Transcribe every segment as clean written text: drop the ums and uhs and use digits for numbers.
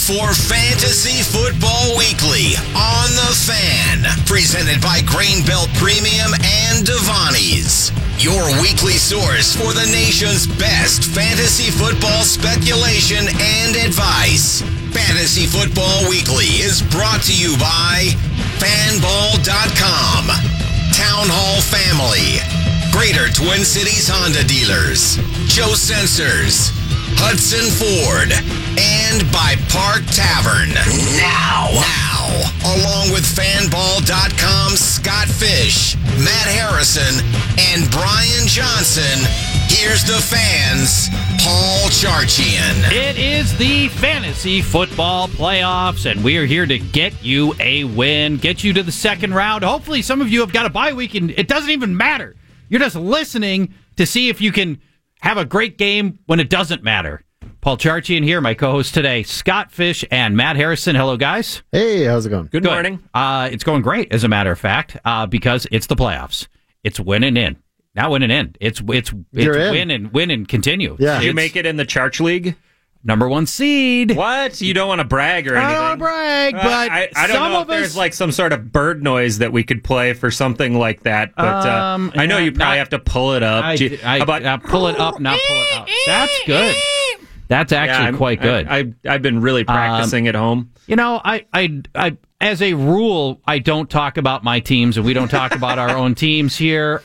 for Fantasy Football Weekly on The Fan, presented by Grainbelt Premium and Devani's, your weekly source for the nation's best fantasy football speculation and advice. Fantasy Football Weekly is brought to you by Fanball.com, Town Hall Family, Greater Twin Cities Honda Dealers, Joe Sensors, Hudson Ford, and by Park Tavern. Now, along with Fanball.com's Scott Fish, Matt Harrison, and Brian Johnson, here's the Fan's Paul Charchian. It is the Fantasy Football Playoffs, and we are here to get you a win, get you to the second round. Hopefully some of you have got a bye week, and it doesn't even matter. You're just listening to see if you can have a great game when it doesn't matter. Paul Charchian here, my co-host today, Scott Fish and Matt Harrison. Hello, guys. Hey, how's it going? Good morning. It's going great, as a matter of fact, because it's the playoffs. It's winning in. Not winning in. It's win and continue. Yeah. Did you make it in the Charch League? Number one seed. What? You don't want to brag or anything? I don't want to brag, but I don't some know of if there's us... like some sort of bird noise that we could play for something like that, but I know you probably have to pull it up. How about pull it up, not pull it up? That's good. That's actually quite good. I've been really practicing at home. You know, I as a rule, I don't talk about my teams, and we don't talk about our own teams here.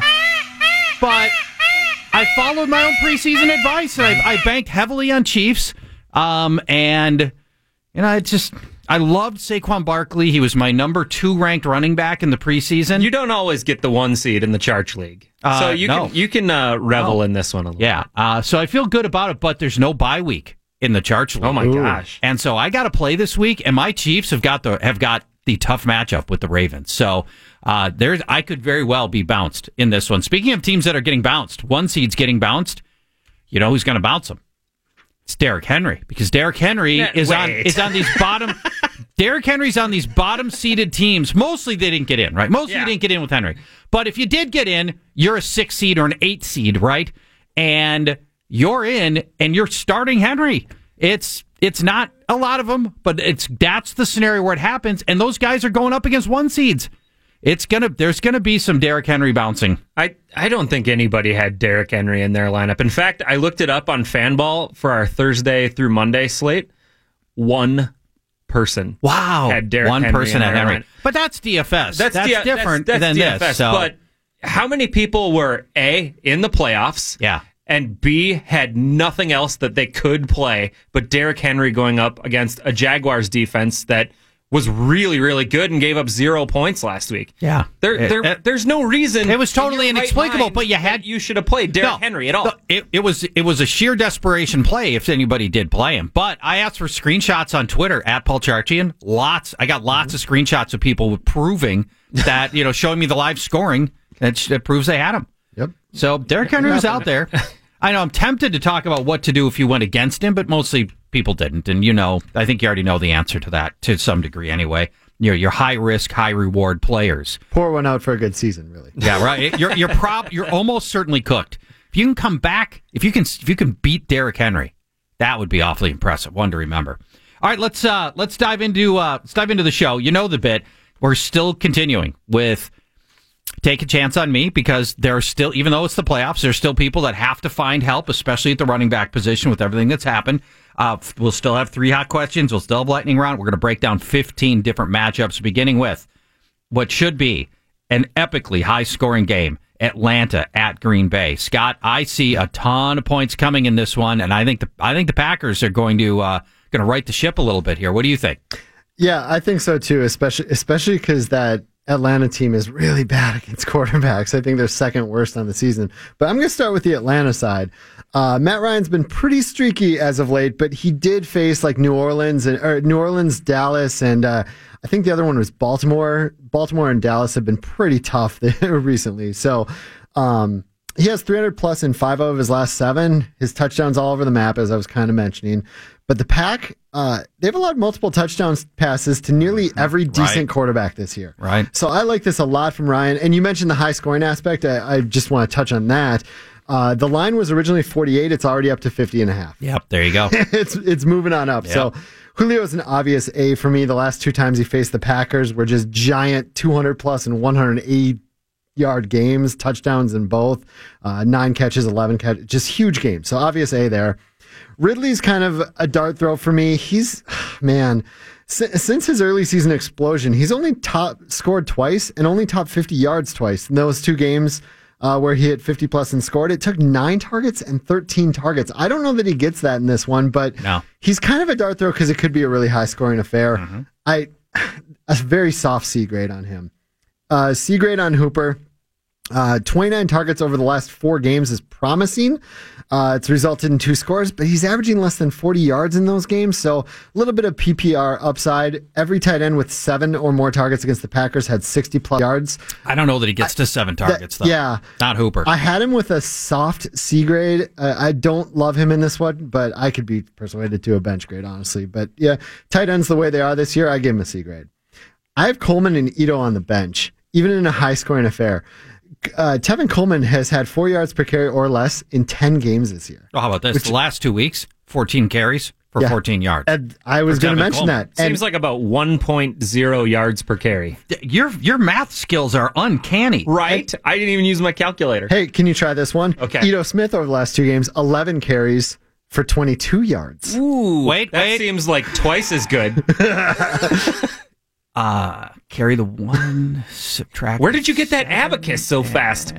But I followed my own preseason advice, and I banked heavily on Chiefs. And you know, I loved Saquon Barkley. He was my number 2 ranked running back in the preseason. You don't always get the 1 seed in the Charch League, so you can revel in this one a little. Yeah. So I feel good about it, but there's no bye week in the Charch League. Oh my gosh! And so I got to play this week, and my Chiefs have got the tough matchup with the Ravens. So I could very well be bounced in this one. Speaking of teams that are getting bounced, 1 seed's getting bounced. You know who's going to bounce them? It's Derrick Henry, because Derrick Henry is on these bottom. Derrick Henry's on these bottom seeded teams. Mostly they didn't get in, right? Mostly you didn't get in with Henry. But if you did get in, you're a 6 seed or an 8 seed, right? And you're in, and you're starting Henry. It's not a lot of them, but that's the scenario where it happens, and those guys are going up against 1 seeds. There's gonna be some Derrick Henry bouncing. I don't think anybody had Derrick Henry in their lineup. In fact, I looked it up on Fanball for our Thursday through Monday slate. 1 person. Wow. Had Derrick One Henry person in had their Henry. lineup. But that's DFS. That's different that's than DFS, this. So. But how many people were A, in the playoffs? Yeah. And B, had nothing else that they could play but Derrick Henry going up against a Jaguars defense that was really, really good and gave up 0 points last week. Yeah. There's no reason. It was totally inexplicable, but you should have played Derrick Henry at all. It was a sheer desperation play if anybody did play him. But I asked for screenshots on Twitter at Paul Charchian. I got lots of screenshots of people proving that, showing me the live scoring that proves they had him. Yep. So Derrick Henry was out there. I know I'm tempted to talk about what to do if you went against him, but mostly people didn't. And I think you already know the answer to that to some degree anyway. Your high risk, high reward players. Pour one out for a good season, really. Yeah, right. You're almost certainly cooked. If you can come back, if you can beat Derrick Henry, that would be awfully impressive. One to remember. All right, let's dive into the show. You know the bit. We're still continuing with Take a Chance on Me, because there are still, even though it's the playoffs, there's still people that have to find help, especially at the running back position with everything that's happened. We'll still have 3 hot questions. We'll still have lightning round. We're going to break down 15 different matchups, beginning with what should be an epically high-scoring game, Atlanta at Green Bay. Scott, I see a ton of points coming in this one, and I think the Packers are going to right the ship a little bit here. What do you think? Yeah, I think so too, especially because that Atlanta team is really bad against quarterbacks. I think they're second worst on the season. But I'm going to start with the Atlanta side. Matt Ryan's been pretty streaky as of late, but he did face like New Orleans, Dallas, and I think the other one was Baltimore. Baltimore and Dallas have been pretty tough recently. So he has 300 plus in 5 of his last 7. His touchdowns all over the map, as I was kind of mentioning. But the Pack, they've allowed multiple touchdown passes to nearly every decent quarterback this year. Right. So I like this a lot from Ryan. And you mentioned the high scoring aspect. I just want to touch on that. The line was originally 48. It's already up to 50.5. Yep, there you go. It's moving on up. Yep. So Julio's an obvious A for me. The last two times he faced the Packers were just giant 200 plus and 180 yard games, touchdowns in both, 9 catches, 11 catches, just huge games. So obvious A there. Ridley's kind of a dart throw for me. He's, man, since his early season explosion, he's only scored twice and only top 50 yards twice in those 2 games where he hit 50 plus and scored. It took 9 targets and 13 targets. I don't know that he gets that in this one, but he's kind of a dart throw because it could be a really high scoring affair. A very soft C grade on him. C grade on Hooper. 29 targets over the last 4 games is promising. It's resulted in 2 scores, but he's averaging less than 40 yards in those games. So a little bit of PPR upside. Every tight end with 7 or more targets against the Packers had 60 plus yards. I don't know that he gets to 7 targets, though. Yeah. Not Hooper. I had him with a soft C grade. I don't love him in this one, but I could be persuaded to a bench grade, honestly. But yeah, tight ends the way they are this year, I give him a C grade. I have Coleman and Ito on the bench, even in a high scoring affair. Tevin Coleman has had 4 yards per carry or less in 10 games this year. Oh, how about this? The last 2 weeks, 14 carries for 14 yards. And I was going to mention that. Seems like about 1.0 yards per carry. Your math skills are uncanny. Right? I didn't even use my calculator. Hey, can you try this one? Okay. Ito Smith over the last 2 games, 11 carries for 22 yards. Ooh, wait. That seems like twice as good. Carry the 1, subtract. Where did you get that abacus so fast?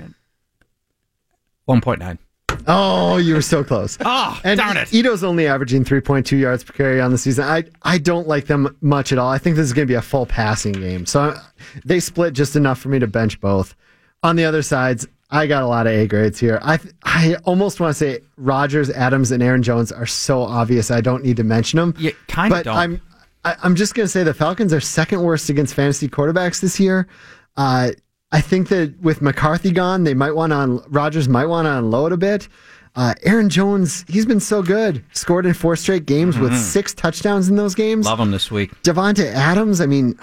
1.9. Oh, you were so close. Oh, and darn it. Ito's only averaging 3.2 yards per carry on the season. I don't like them much at all. I think this is going to be a full passing game. So they split just enough for me to bench both. On the other sides, I got a lot of A grades here. I almost want to say Rodgers, Adams, and Aaron Jones are so obvious I don't need to mention them. You kind of don't. I'm just going to say the Falcons are second worst against fantasy quarterbacks this year. I think that with McCarthy gone, Rodgers might want to unload a bit. Aaron Jones, he's been so good. Scored in 4 straight games with 6 touchdowns in those games. Love him this week. Devonta Adams, I mean,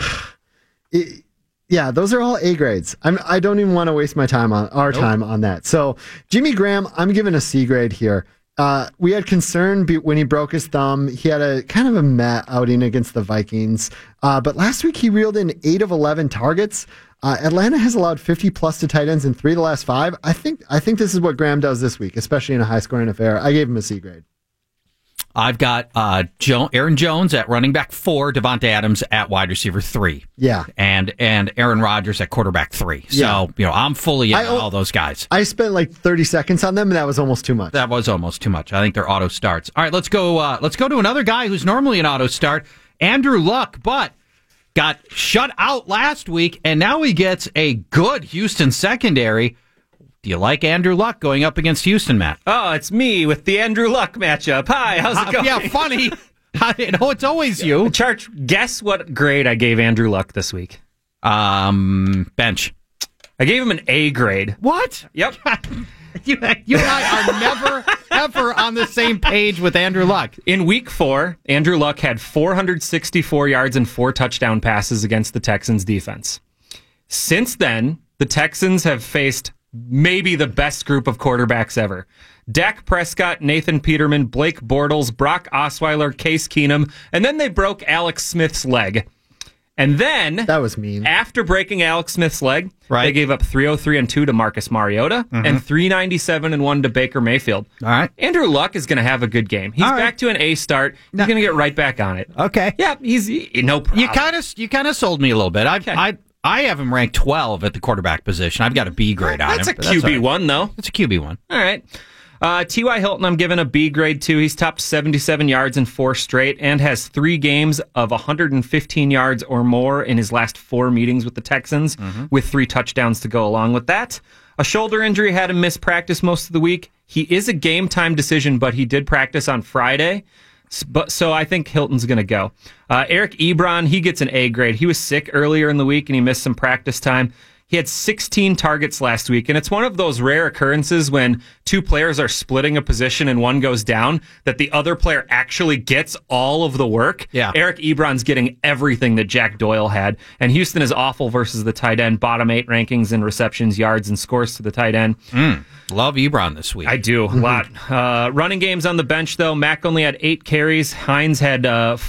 those are all A grades. I don't even want to waste my time on that. So Jimmy Graham, I'm giving a C grade here. We had concern when he broke his thumb. He had a kind of a meh outing against the Vikings. But last week he reeled in 8 of 11 targets. Atlanta has allowed 50 plus to tight ends in 3 of the last 5. I think this is what Graham does this week, especially in a high scoring affair. I gave him a C grade. I've got Aaron Jones at running back 4, Devonta Adams at wide receiver 3. Yeah. And Aaron Rodgers at quarterback 3. Yeah. So, I'm fully in on all those guys. I spent like 30 seconds on them, and that was almost too much. That was almost too much. I think they're auto starts. All right, let's go to another guy who's normally an auto start, Andrew Luck, but got shut out last week, and now he gets a good Houston secondary. Do you like Andrew Luck going up against Houston, Matt? Oh, it's me with the Andrew Luck matchup. Hi, how's it going? Yeah, funny. I know it's always you. Church, guess what grade I gave Andrew Luck this week? Bench. I gave him an A grade. What? Yep. You and I are never, ever on the same page with Andrew Luck. In week 4, Andrew Luck had 464 yards and 4 touchdown passes against the Texans defense. Since then, the Texans have faced maybe the best group of quarterbacks ever. Dak Prescott, Nathan Peterman, Blake Bortles, Brock Osweiler, Case Keenum, and then they broke Alex Smith's leg. And then, that was mean. After breaking Alex Smith's leg, right, they gave up 303 and 2 to Marcus Mariota and 397 and 1 to Baker Mayfield. All right. Andrew Luck is going to have a good game. He's back to an A start. He's going to get right back on it. Okay. Yeah, he's no problem. You kind of sold me a little bit. I have him ranked 12 at the quarterback position. I've got a B grade on him. That's a QB1, though. It's a QB1. All right. T.Y. Hilton, I'm giving a B grade, too. He's topped 77 yards in 4 straight and has 3 games of 115 yards or more in his last 4 meetings with the Texans, with 3 touchdowns to go along with that. A shoulder injury had him miss practice most of the week. He is a game-time decision, but he did practice on Friday. So I think Hilton's going to go. Eric Ebron, he gets an A grade. He was sick earlier in the week, and he missed some practice time. He had 16 targets last week, and it's one of those rare occurrences when two players are splitting a position and one goes down that the other player actually gets all of the work. Yeah. Eric Ebron's getting everything that Jack Doyle had, and Houston is awful versus the tight end. Bottom 8 rankings in receptions, yards, and scores to the tight end. Love Ebron this week. I do, a lot. Running games on the bench, though. Mack only had 8 carries. Hines had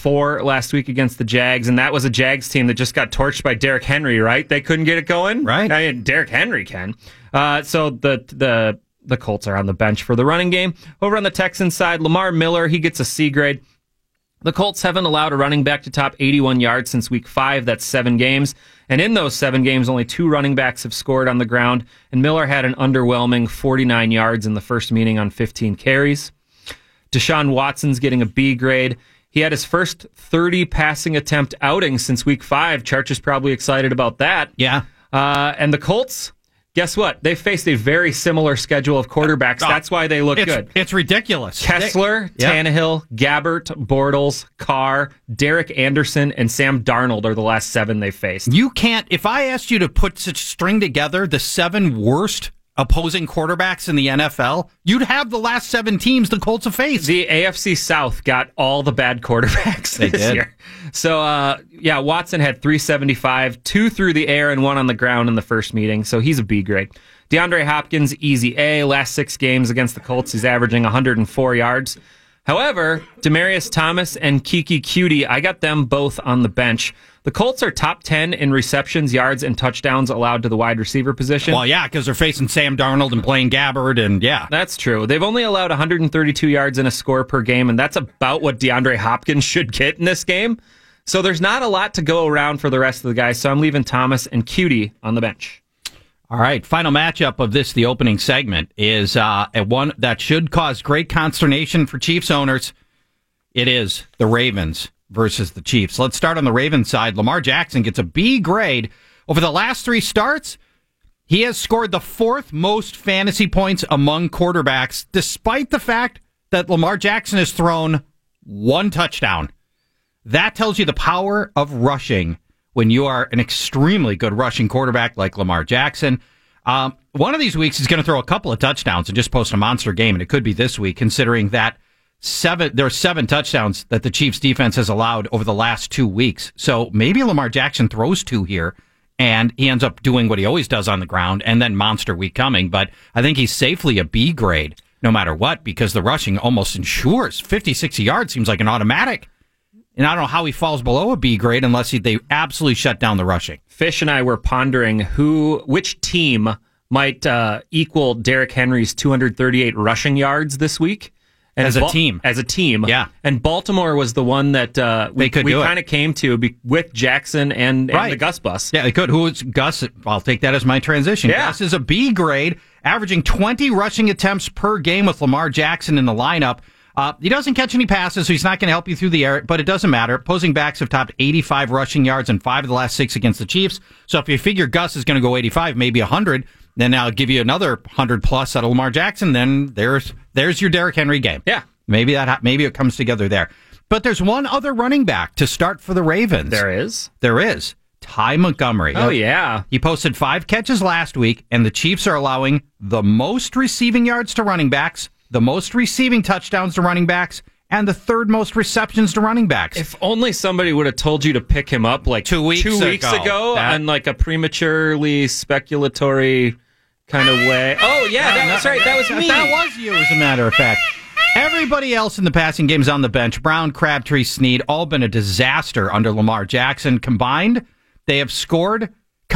4 last week against the Jags, and that was a Jags team that just got torched by Derrick Henry, right? They couldn't get it going? Right. I mean, Derrick Henry can. So the Colts are on the bench for the running game. Over on the Texans side, Lamar Miller, he gets a C grade. The Colts haven't allowed a running back to top 81 yards since week 5. That's 7 games. And in those 7 games, only 2 running backs have scored on the ground. And Miller had an underwhelming 49 yards in the first meeting on 15 carries. Deshaun Watson's getting a B grade. He had his first 30 passing attempt outing since week 5. Church is probably excited about that. Yeah. And the Colts, guess what? They faced a very similar schedule of quarterbacks. That's why they look good. It's ridiculous. Kessler, Tannehill, Gabbert, Bortles, Carr, Derek Anderson, and Sam Darnold are the last 7 they faced. You can't, if I asked you to put such string together the 7 worst opposing quarterbacks in the NFL, you'd have the last 7 teams the Colts have faced. The AFC South got all the bad quarterbacks this year. So, Watson had 375, 2 through the air and 1 on the ground in the first meeting, so he's a B grade. DeAndre Hopkins, easy A. Last 6 games against the Colts, he's averaging 104 yards. However, Demaryius Thomas and Kiki Cutie, I got them both on the bench. The Colts are top 10 in receptions, yards, and touchdowns allowed to the wide receiver position. Well, yeah, because they're facing Sam Darnold and Blaine Gabbert, and yeah. That's true. They've only allowed 132 yards and a score per game, and that's about what DeAndre Hopkins should get in this game. So there's not a lot to go around for the rest of the guys, so I'm leaving Thomas and Cutie on the bench. All right, final matchup of the opening segment, is one that should cause great consternation for Chiefs owners. It is the Ravens versus the Chiefs. Let's start on the Ravens side. Lamar Jackson gets a B grade. Over the last 3 starts, he has scored the 4th most fantasy points among quarterbacks, despite the fact that Lamar Jackson has thrown 1 touchdown. That tells you the power of rushing when you are an extremely good rushing quarterback like Lamar Jackson. One of these weeks he's going to throw a couple of touchdowns and just post a monster game, and it could be this week, considering that there are 7 touchdowns that the Chiefs defense has allowed over the last 2 weeks. So maybe Lamar Jackson throws 2 here, and he ends up doing what he always does on the ground, and then monster week coming. But I think he's safely a B grade no matter what, because the rushing almost ensures 50, 60 yards seems like an automatic. And I don't know how he falls below a B grade unless they absolutely shut down the rushing. Fish and I were pondering which team might equal Derrick Henry's 238 rushing yards this week. And As a team. Yeah. And Baltimore was the one that we kind of came to with Jackson and the Gus bus. Yeah, they could. Who is Gus? I'll take that as my transition. Yeah. Gus is a B grade, averaging 20 rushing attempts per game with Lamar Jackson in the lineup. He doesn't catch any passes, so he's not going to help you through the air, but it doesn't matter. Opposing backs have topped 85 rushing yards in 5 of the last 6 against the Chiefs. So if you figure Gus is going to go 85, maybe 100, then I'll give you another 100 plus out of Lamar Jackson. Then there's your Derrick Henry game. Yeah. Maybe it comes together there. But there's one other running back to start for the Ravens. There is? There is. Ty Montgomery. Oh, yeah. He posted 5 catches last week, and the Chiefs are allowing the most receiving yards to running backs, the most receiving touchdowns to running backs, and the 3rd most receptions to running backs. If only somebody would have told you to pick him up like 2 weeks ago on like a prematurely speculatory kind of way. Oh, yeah, that's right. That was me. That was you, as a matter of fact. Everybody else in the passing game is on the bench. Brown, Crabtree, Snead, all been a disaster under Lamar Jackson. Combined, they have scored,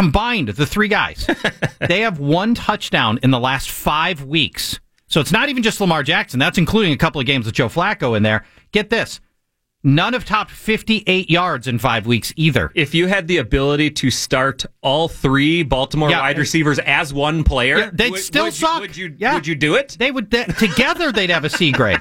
the 3 guys, they have 1 touchdown in the last 5 weeks. So it's not even just Lamar Jackson. That's including a couple of games with Joe Flacco in there. Get this. None have topped 58 yards in 5 weeks either. If you had the ability to start all 3 Baltimore wide receivers as one player, they'd still suck. Would you do it? They would. Together, they'd have a C grade.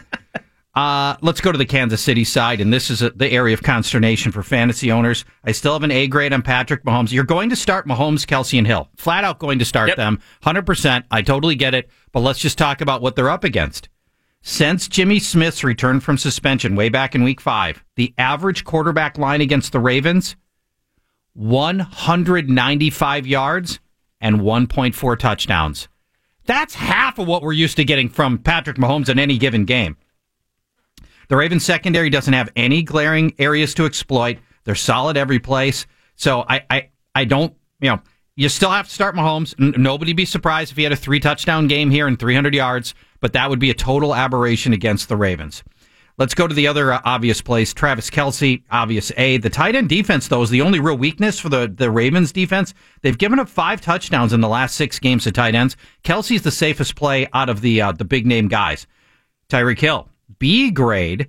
Let's go to the Kansas City side, and this is the area of consternation for fantasy owners. I still have an A grade on Patrick Mahomes. You're going to start Mahomes, Kelsey, and Hill. Flat out going to start them. 100%. I totally get it. But let's just talk about what they're up against. Since Jimmy Smith's return from suspension way back in week 5, the average quarterback line against the Ravens, 195 yards and 1.4 touchdowns. That's half of what we're used to getting from Patrick Mahomes in any given game. The Ravens secondary doesn't have any glaring areas to exploit. They're solid every place. So I don't, you still have to start Mahomes. Nobody be surprised if he had a 3-touchdown game here and 300 yards, but that would be a total aberration against the Ravens. Let's go to the other obvious place. Travis Kelce, obvious A. The tight end defense, though, is the only real weakness for the Ravens defense. They've given up 5 touchdowns in the last 6 games to tight ends. Kelce's the safest play out of the big name guys. Tyreek Hill, B grade.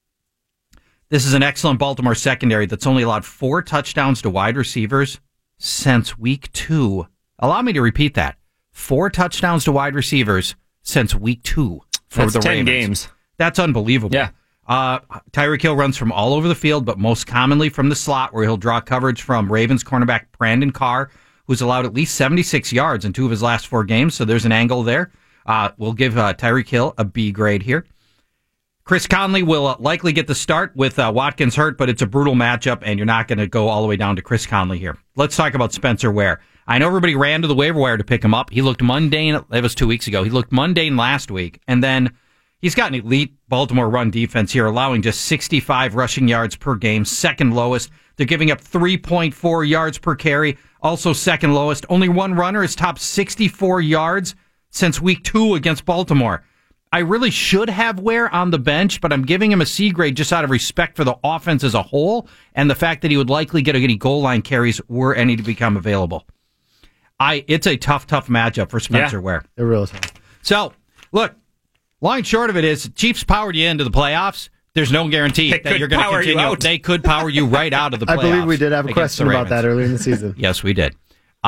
This is an excellent Baltimore secondary that's only allowed 4 touchdowns to wide receivers since week 2. Allow me to repeat that. 4 touchdowns to wide receivers since week 2 for That's the 10 Ravens. games. That's unbelievable. Yeah. Tyreek Hill runs from all over the field, but most commonly from the slot, where he'll draw coverage from Ravens cornerback Brandon Carr, who's allowed at least 76 yards in 2 of his last 4 games. So there's an angle there. We'll give Tyreek Hill a B grade here. Chris Conley will likely get the start with Watkins hurt, but it's a brutal matchup, and you're not going to go all the way down to Chris Conley here. Let's talk about Spencer Ware. I know everybody ran to the waiver wire to pick him up. He looked mundane. It was 2 weeks ago. He looked mundane last week, and then he's got an elite Baltimore run defense here, allowing just 65 rushing yards per game, second lowest. They're giving up 3.4 yards per carry, also second lowest. Only one runner has topped 64 yards since week 2 against Baltimore. I really should have Ware on the bench, but I'm giving him a C grade just out of respect for the offense as a whole and the fact that he would likely get any goal line carries were any to become available. It's a tough matchup for Spencer Ware. It really is. So, look, long and short of it is, Chiefs powered you into the playoffs. There's no guarantee that you're going to continue. They could power you right out of the playoffs. I believe we did have a question about that earlier in the season. Yes, we did.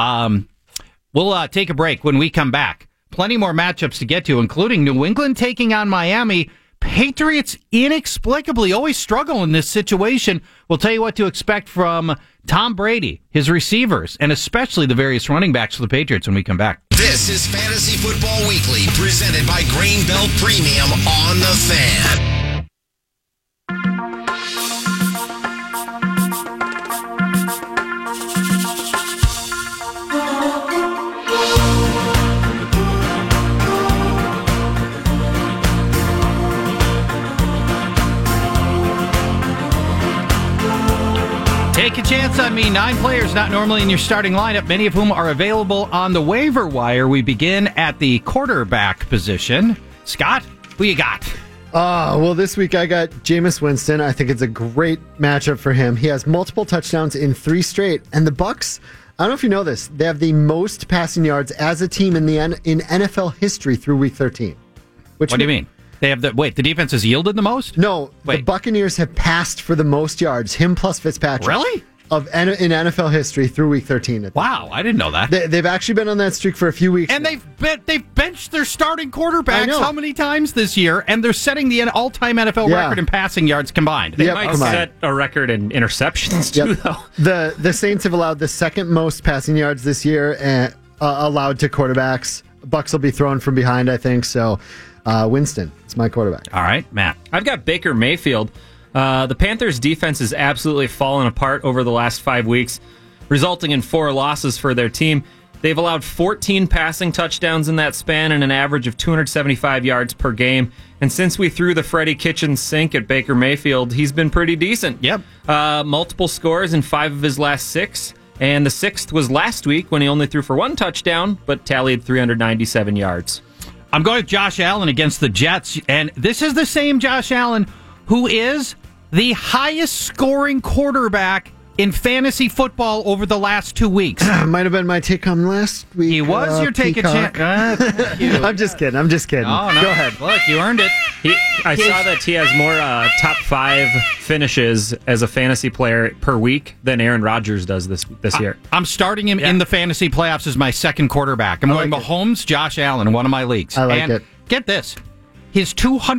We'll take a break. When we come back, plenty more matchups to get to, including New England taking on Miami. Patriots inexplicably always struggle in this situation. We'll tell you what to expect from Tom Brady, his receivers, and especially the various running backs for the Patriots when we come back. This is Fantasy Football Weekly, presented by Greenbelt Premium on The Fan. Take a chance on me. 9 players not normally in your starting lineup, many of whom are available on the waiver wire. We begin at the quarterback position. Scott, who you got? Well, this week I got Jameis Winston. I think it's a great matchup for him. He has multiple touchdowns in 3 straight. And the Bucs, I don't know if you know this, they have the most passing yards as a team in NFL history through week 13. What do you mean? They have the defense has yielded the most? No, the Buccaneers have passed for the most yards, him plus Fitzpatrick. Really? In NFL history through week 13. Wow, I didn't know that. They've actually been on that streak for a few weeks. And they've benched their starting quarterbacks how many times this year? And they're setting the all-time NFL record in passing yards combined. They might set a record in interceptions too, though. The Saints have allowed the second most passing yards this year, allowed to quarterbacks. Bucs will be thrown from behind, I think. So, Winston, it's my quarterback. All right, Matt. I've got Baker Mayfield. The Panthers' defense has absolutely fallen apart over the last 5 weeks, resulting in 4 losses for their team. They've allowed 14 passing touchdowns in that span and an average of 275 yards per game. And since we threw the Freddie Kitchens sink at Baker Mayfield, he's been pretty decent. Yep. Multiple scores in 5 of his last 6. And the 6th was last week when he only threw for 1 touchdown, but tallied 397 yards. I'm going with Josh Allen against the Jets. And this is the same Josh Allen who is the highest scoring quarterback in fantasy football over the last 2 weeks. Might have been my take on last week. He was your take a chance. I'm just kidding. Oh, no. Go ahead. Look, you earned it. I saw that he has more top 5 finishes as a fantasy player per week than Aaron Rodgers does this year. I'm starting him in the fantasy playoffs as my second quarterback. I'm going Mahomes, Josh Allen in one of my leagues. I like it. Get this. His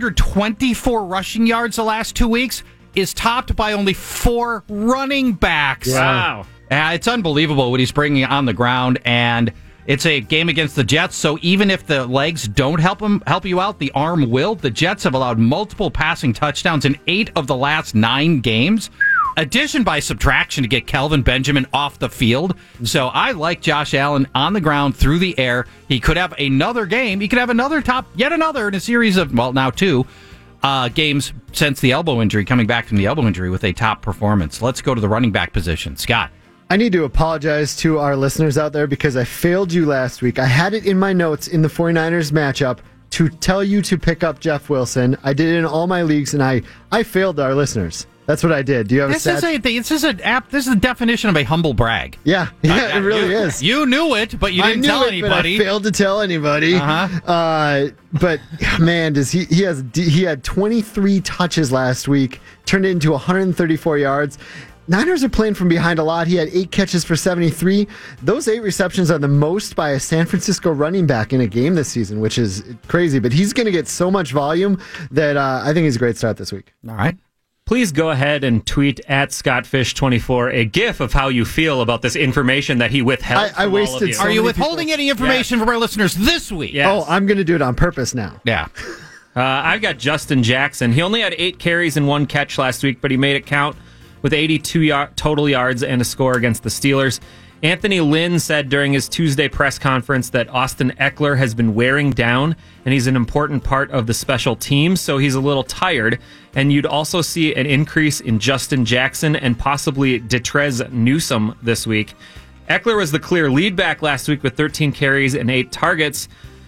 224 rushing yards the last 2 weeks is topped by only 4 running backs. Yeah. Wow. It's unbelievable what he's bringing on the ground, and it's a game against the Jets, so even if the legs don't help you out, the arm will. The Jets have allowed multiple passing touchdowns in 8 of the last 9 games. addition by subtraction to get Kelvin Benjamin off the field. So I like Josh Allen on the ground through the air. He could have another game. He could have yet another in a series of, well, now 2 games since the elbow injury, coming back from the elbow injury with a top performance. Let's go to the running back position. Scott. I need to apologize to our listeners out there because I failed you last week. I had it in my notes in the 49ers matchup to tell you to pick up Jeff Wilson. I did it in all my leagues, and I failed our listeners. That's what I did. Do you have This is the definition of a humble brag. Yeah, it really is. You knew it, but you didn't tell anybody. But I failed to tell anybody. But man, he had 23 touches last week, turned it into 134 yards. Niners are playing from behind a lot. He had 8 catches for 73. Those 8 receptions are the most by a San Francisco running back in a game this season, which is crazy. But he's going to get so much volume that I think he's a great start this week. All right. Please go ahead and tweet at ScottFish24 a GIF of how you feel about this information that he withheld. I wasted all of you. Are you withholding any information from our listeners this week? Yes. Oh, I'm going to do it on purpose now. Yeah. I've got Justin Jackson. He only had 8 carries and 1 catch last week, but he made it count with 82 total yards and a score against the Steelers. Anthony Lynn said during his Tuesday press conference that Austin Eckler has been wearing down, and he's an important part of the special team, so he's a little tired. And you'd also see an increase in Justin Jackson and possibly Detrez Newsome this week. Eckler was the clear lead back last week with 13 carries and 8 targets,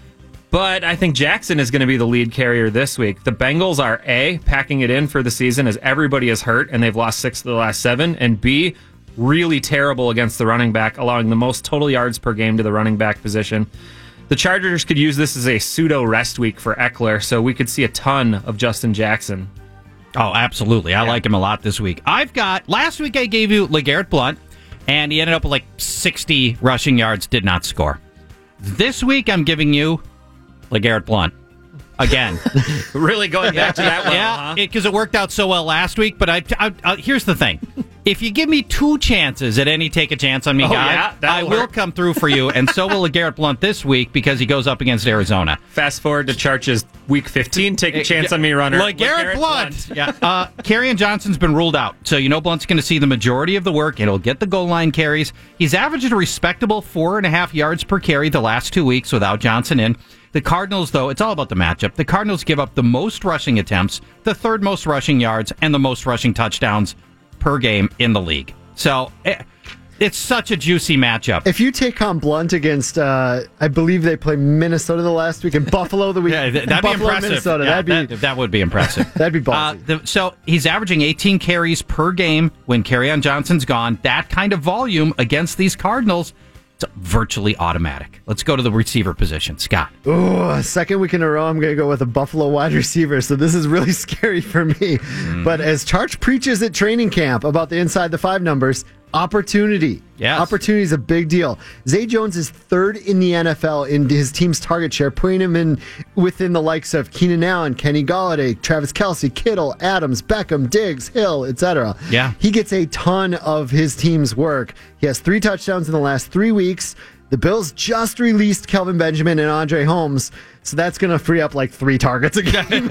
but I think Jackson is going to be the lead carrier this week. The Bengals are A, packing it in for the season as everybody is hurt and they've lost 6 of the last 7, and B, really terrible against the running back, allowing the most total yards per game to the running back position. The Chargers could use this as a pseudo rest week for Eckler, so we could see a ton of Justin Jackson. Oh, absolutely. I like him a lot this week. Last week I gave you LeGarrette Blount, and he ended up with like 60 rushing yards, did not score. This week I'm giving you LeGarrette Blount. Again. Really going back to that one, yeah, because it worked out so well last week, but here's the thing. If you give me 2 chances at any take a chance on me guy, I will come through for you, and so will LeGarrette Blount this week because he goes up against Arizona. Fast forward to Chargers week 15, take a chance on me, runner. LeGarrette Blount. Yeah. Kerryon Johnson's been ruled out, so you know Blount's going to see the majority of the work, and he'll get the goal line carries. He's averaged a respectable 4.5 yards per carry the last 2 weeks without Johnson in. The Cardinals, though, it's all about the matchup. The Cardinals give up the most rushing attempts, the 3rd most rushing yards, and the most rushing touchdowns per game in the league. So it's such a juicy matchup. If you take on Blount against, I believe they play Minnesota the last week and Buffalo the week. Yeah, that'd Buffalo, be impressive. Minnesota, Yeah, that would be impressive. That'd be ballsy. So he's averaging 18 carries per game when Kerryon Johnson's gone. That kind of volume against these Cardinals, it's virtually automatic. Let's go to the receiver position. Scott. Oh, 2nd week in a row, I'm going to go with a Buffalo wide receiver, so this is really scary for me. But as Charge preaches at training camp about the inside the 5 numbers, opportunity. Yes. Opportunity is a big deal. Zay Jones is 3rd in the NFL in his team's target share, putting him in within the likes of Keenan Allen, Kenny Golladay, Travis Kelce, Kittle, Adams, Beckham, Diggs, Hill, etc. Yeah. He gets a ton of his team's work. He has 3 touchdowns in the last 3 weeks. The Bills just released Kelvin Benjamin and Andre Holmes, so that's going to free up like 3 targets a game.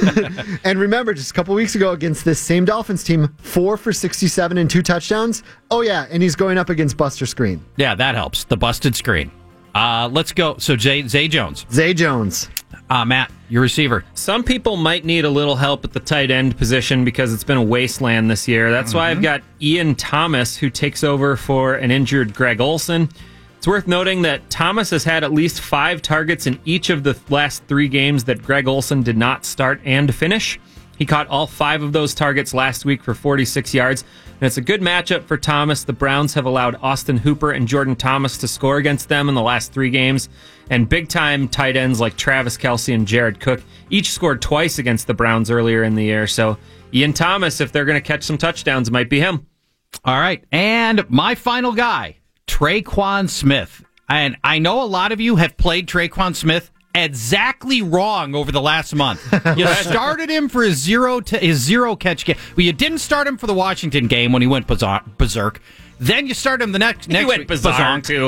And remember, just a couple weeks ago against this same Dolphins team, 4 for 67 and 2 touchdowns. Oh, yeah, and he's going up against Buster Screen. Yeah, that helps. The busted screen. Let's go. So Zay Jones. Zay Jones. Matt, your receiver. Some people might need a little help at the tight end position because it's been a wasteland this year. That's why I've got Ian Thomas, who takes over for an injured Greg Olsen. It's worth noting that Thomas has had at least 5 targets in each of the last 3 games that Greg Olsen did not start and finish. He caught all 5 of those targets last week for 46 yards, and it's a good matchup for Thomas. The Browns have allowed Austin Hooper and Jordan Thomas to score against them in the last 3 games, and big-time tight ends like Travis Kelce and Jared Cook each scored twice against the Browns earlier in the year. So Ian Thomas, if they're going to catch some touchdowns, might be him. All right, and my final guy, Traquan Smith. And I know a lot of you have played Traquan Smith exactly wrong over the last month. You started him for his 0 catch game. Well, you didn't start him for the Washington game when he went berserk. Then you started him the next he went week. berserk too.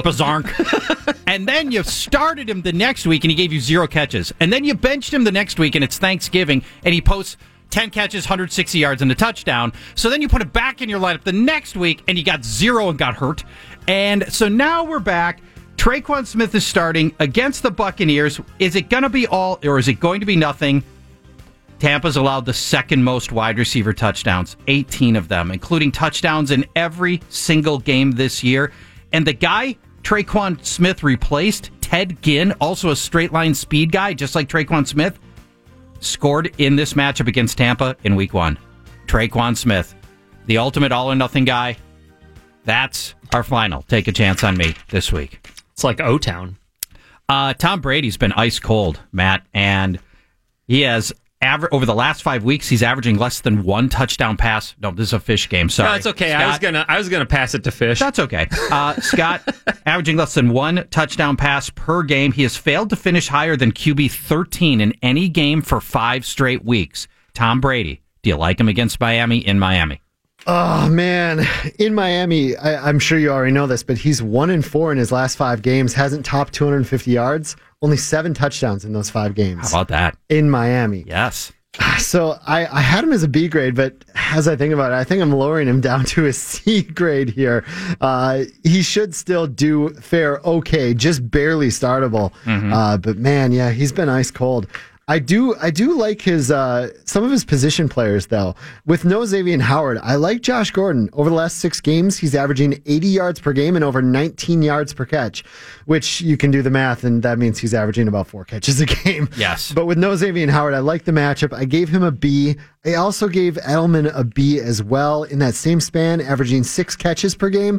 And then you started him the next week and he gave you 0 catches. And then you benched him the next week and it's Thanksgiving and he posts 10 catches, 160 yards, and a touchdown. So then you put it back in your lineup the next week, and you got 0 and got hurt. And so now we're back. Tre'Quan Smith is starting against the Buccaneers. Is it going to be all, or is it going to be nothing? Tampa's allowed the second most wide receiver touchdowns, 18 of them, including touchdowns in every single game this year. And the guy Tre'Quan Smith replaced, Ted Ginn, also a straight line speed guy, just like Tre'Quan Smith, scored in this matchup against Tampa in week 1. Tre'Quan Smith, the ultimate all or nothing guy. That's our final. Take a chance on me this week. It's like O-Town. Tom Brady's been ice cold, Matt, and he has over the last 5 weeks, he's averaging less than 1 touchdown pass. No, this is a Fish game. Sorry, no, it's okay. Scott, I was gonna pass it to Fish. That's okay. Scott averaging less than 1 touchdown pass per game. He has failed to finish higher than QB 13 in any game for 5 straight weeks. Tom Brady. Do you like him against Miami in Miami? Oh, man. In Miami, I'm sure you already know this, but he's 1-4 in his last 5 games, hasn't topped 250 yards, only 7 touchdowns in those 5 games. How about that? In Miami. Yes. So I had him as a B grade, but as I think about it, I think I'm lowering him down to a C grade here. He should still do okay, just barely startable. But man, yeah, he's been ice cold. I do like his some of his position players though. With no Xavier Howard, I like Josh Gordon. Over the last 6 games, he's averaging 80 yards per game and over 19 yards per catch, which you can do the math, and that means he's averaging about 4 catches a game. Yes. But with no Xavier Howard, I like the matchup. I gave him a B. I also gave Edelman a B as well in that same span, averaging 6 catches per game.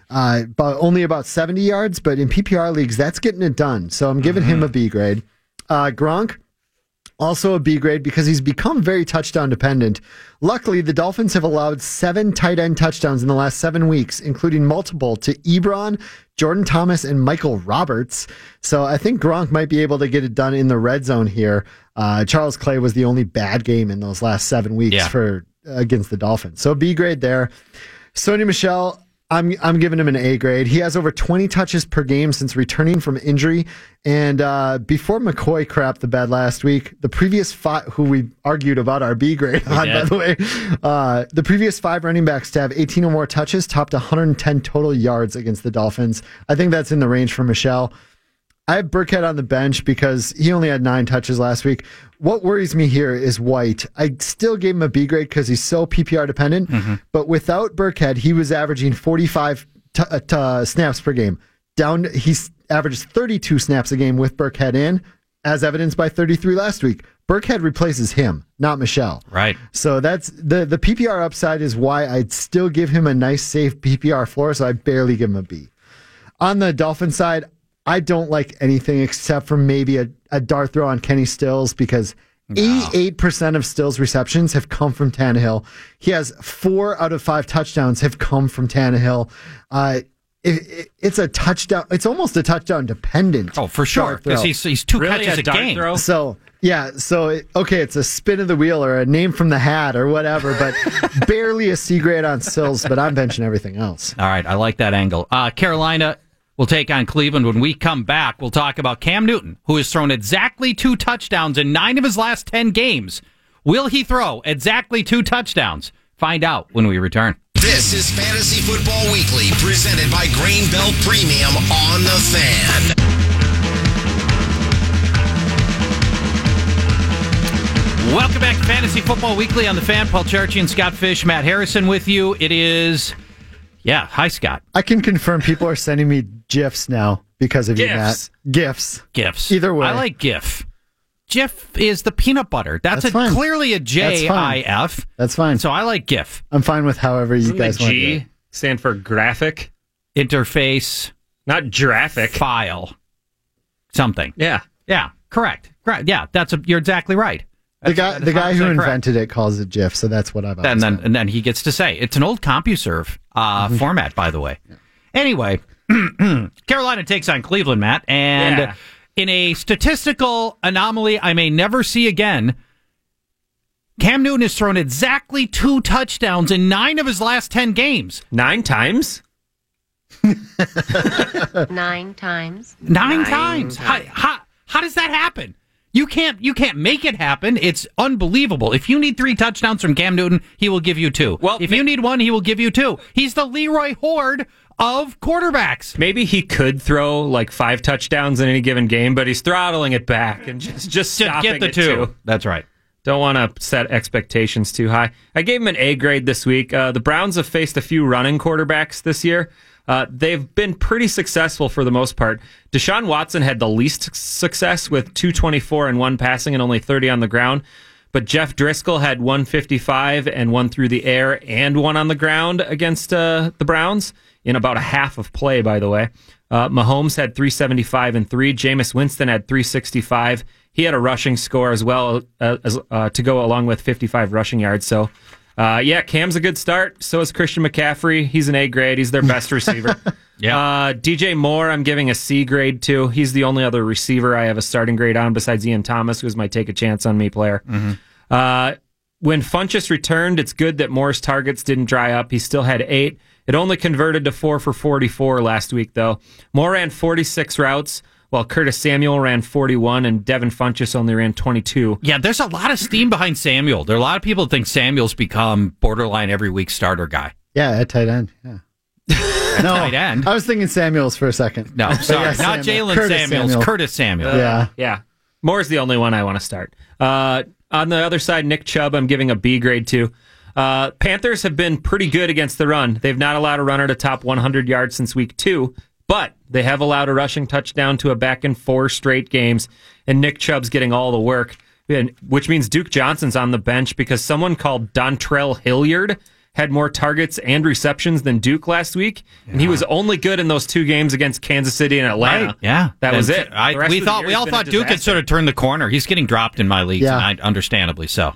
But only about 70 yards, but in PPR leagues, that's getting it done. So I'm giving him a B grade. Gronk, also a B grade because he's become very touchdown dependent. Luckily, the Dolphins have allowed 7 tight end touchdowns in the last 7 weeks, including multiple to Ebron, Jordan Thomas, and Michael Roberts. So I think Gronk might be able to get it done in the red zone here. Charles Clay was the only bad game in those last 7 weeks against the Dolphins. So B grade there. Sony Michel, I'm giving him an A grade. He has over 20 touches per game since returning from injury. And before McCoy crapped the bed last week, the previous 5, who we argued about our B grade on, by the way, the previous 5 running backs to have 18 or more touches topped 110 total yards against the Dolphins. I think that's in the range for Michelle. I have Burkhead on the bench because he only had 9 touches last week. What worries me here is White. I still gave him a B grade because he's so PPR dependent, but without Burkhead, he was averaging 45 snaps per game. He's averaged 32 snaps a game with Burkhead in, as evidenced by 33 last week. Burkhead replaces him, not Michelle. Right. So that's the PPR upside is why I'd still give him a nice, safe PPR floor, so I barely give him a B. On the Dolphin side, I don't like anything except for maybe a dart throw on Kenny Stills because 88% of Stills' receptions have come from Tannehill. He has 4 out of 5 touchdowns have come from Tannehill. It's a touchdown. It's almost a touchdown dependent. Oh, for sure, because he's 2 catches a game. Throw? So yeah, it's a spin of the wheel or a name from the hat or whatever, but barely a C grade on Stills. But I'm benching everything else. All right, I like that angle. Carolina will take on Cleveland. When we come back, we'll talk about Cam Newton, who has thrown exactly 2 touchdowns in 9 of his last 10 games. Will he throw exactly 2 touchdowns? Find out when we return. This is Fantasy Football Weekly, presented by Greenbelt Premium on The Fan. Welcome back to Fantasy Football Weekly on The Fan. Paul Charchi and Scott Fish, Matt Harrison with you. It is... Yeah, hi, Scott. I can confirm people are sending me GIFs now because of you, Matt. GIFs. Either way. I like GIF. GIF is the peanut butter. That's fine. Clearly a J-I-F. That's fine. So I like GIF. I'm fine with however you guys want to do it. G stand for graphic? Interface. Not giraffic. File. Something. Yeah. Yeah, correct. Yeah, you're exactly right. The guy who invented it calls it GIF, so that's what I've always done. And then he gets to say it's an old CompuServe format, by the way. Yeah. Anyway, Carolina takes on Cleveland, Matt, and in a statistical anomaly I may never see again, Cam Newton has thrown exactly 2 touchdowns in 9 of his last 10 games. 9 times? 9 times. 9 times. How does that happen? You can't make it happen. It's unbelievable. If you need 3 touchdowns from Cam Newton, he will give you 2. Well, if you need 1, he will give you 2. He's the Leroy Horde of quarterbacks. Maybe he could throw like 5 touchdowns in any given game, but he's throttling it back and just stopping get the it 2. too. That's right. Don't want to set expectations too high. I gave him an A grade this week. The Browns have faced a few running quarterbacks this year. They've been pretty successful for the most part. Deshaun Watson had the least success with 224 and 1 passing and only 30 on the ground. But Jeff Driscoll had 155 and 1 through the air and 1 on the ground against the Browns in about a half of play, by the way. Mahomes had 375 and 3. Jameis Winston had 365. He had a rushing score as well as to go along with 55 rushing yards. So, Cam's a good start. So is Christian McCaffrey. He's an A grade. He's their best receiver. DJ Moore, I'm giving a C grade to. He's the only other receiver I have a starting grade on besides Ian Thomas, who's my take a chance on me player. Mm-hmm. When Funchess returned, it's good that Moore's targets didn't dry up. He still had 8. It only converted to 4 for 44 last week, though. Moore ran 46 routes, while Curtis Samuel ran 41, and Devin Funchess only ran 22. Yeah, there's a lot of steam behind Samuel. There are a lot of people that think Samuel's become borderline every week starter guy. Yeah, at tight end. Yeah. No, tight end. I was thinking Samuels for a second. No, sorry, not Jalen Samuels. Curtis Samuel. Yeah. Moore's the only one I want to start. On the other side, Nick Chubb, I'm giving a B grade to. Panthers have been pretty good against the run. They've not allowed a runner to top 100 yards since week 2, but they have allowed a rushing touchdown to a back in 4 straight games, and Nick Chubb's getting all the work, which means Duke Johnson's on the bench because someone called Dontrell Hilliard had more targets and receptions than Duke last week, and he was only good in those 2 games against Kansas City and Atlanta. Right. Yeah, that was it. We all thought Duke had sort of turned the corner. He's getting dropped in my leagues, and understandably so.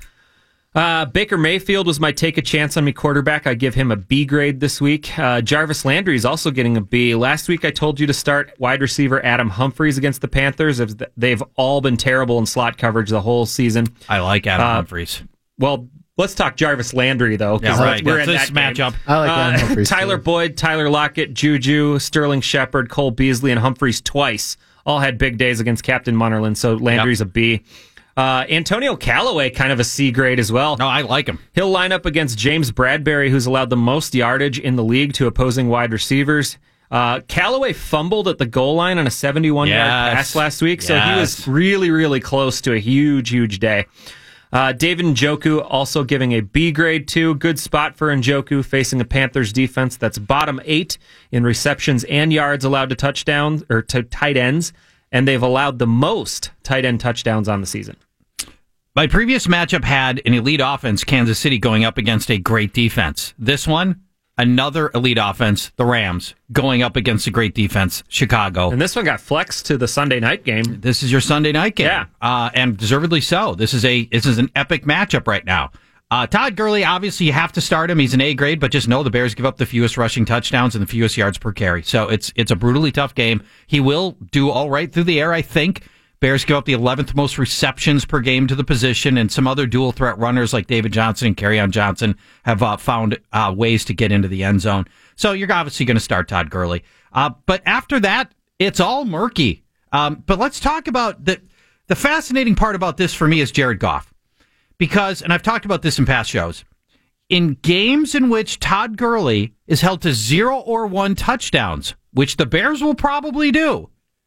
Baker Mayfield was my take a chance on me quarterback. I give him a B grade this week. Jarvis Landry is also getting a B. Last week I told you to start wide receiver Adam Humphries against the Panthers. They've all been terrible in slot coverage the whole season. I like Adam Humphries. Well, let's talk Jarvis Landry, though. Yeah, right. We're in this that matchup. I like Adam Humphries. Tyler Boyd, Tyler Lockett, Juju, Sterling Shepard, Cole Beasley, and Humphries twice all had big days against Captain Munnerlyn, so Landry's a B. Antonio Callaway, kind of a C grade as well. No, I like him. He'll line up against James Bradbury, who's allowed the most yardage in the league to opposing wide receivers. Callaway fumbled at the goal line on a 71-yard pass last week, so he was really, really close to a huge, huge day. David Njoku also giving a B grade too. Good spot for Njoku facing a Panthers defense that's bottom 8 in receptions and yards allowed to touchdowns or to tight ends, and they've allowed the most tight end touchdowns on the season. My previous matchup had an elite offense, Kansas City, going up against a great defense. This one, another elite offense, the Rams, going up against a great defense, Chicago. And this one got flexed to the Sunday night game. This is your Sunday night game. Yeah. And deservedly so. This is an epic matchup right now. Todd Gurley, obviously you have to start him. He's an A grade, but just know the Bears give up the fewest rushing touchdowns and the fewest yards per carry. So it's a brutally tough game. He will do all right through the air, I think. Bears give up the 11th most receptions per game to the position, and some other dual threat runners like David Johnson and Kerryon Johnson have found ways to get into the end zone. So you're obviously going to start Todd Gurley. But after that, it's all murky. But let's talk about the fascinating part about this for me is Jared Goff. Because, and I've talked about this in past shows, in games in which Todd Gurley is held to 0 or 1 touchdowns, which the Bears will probably do,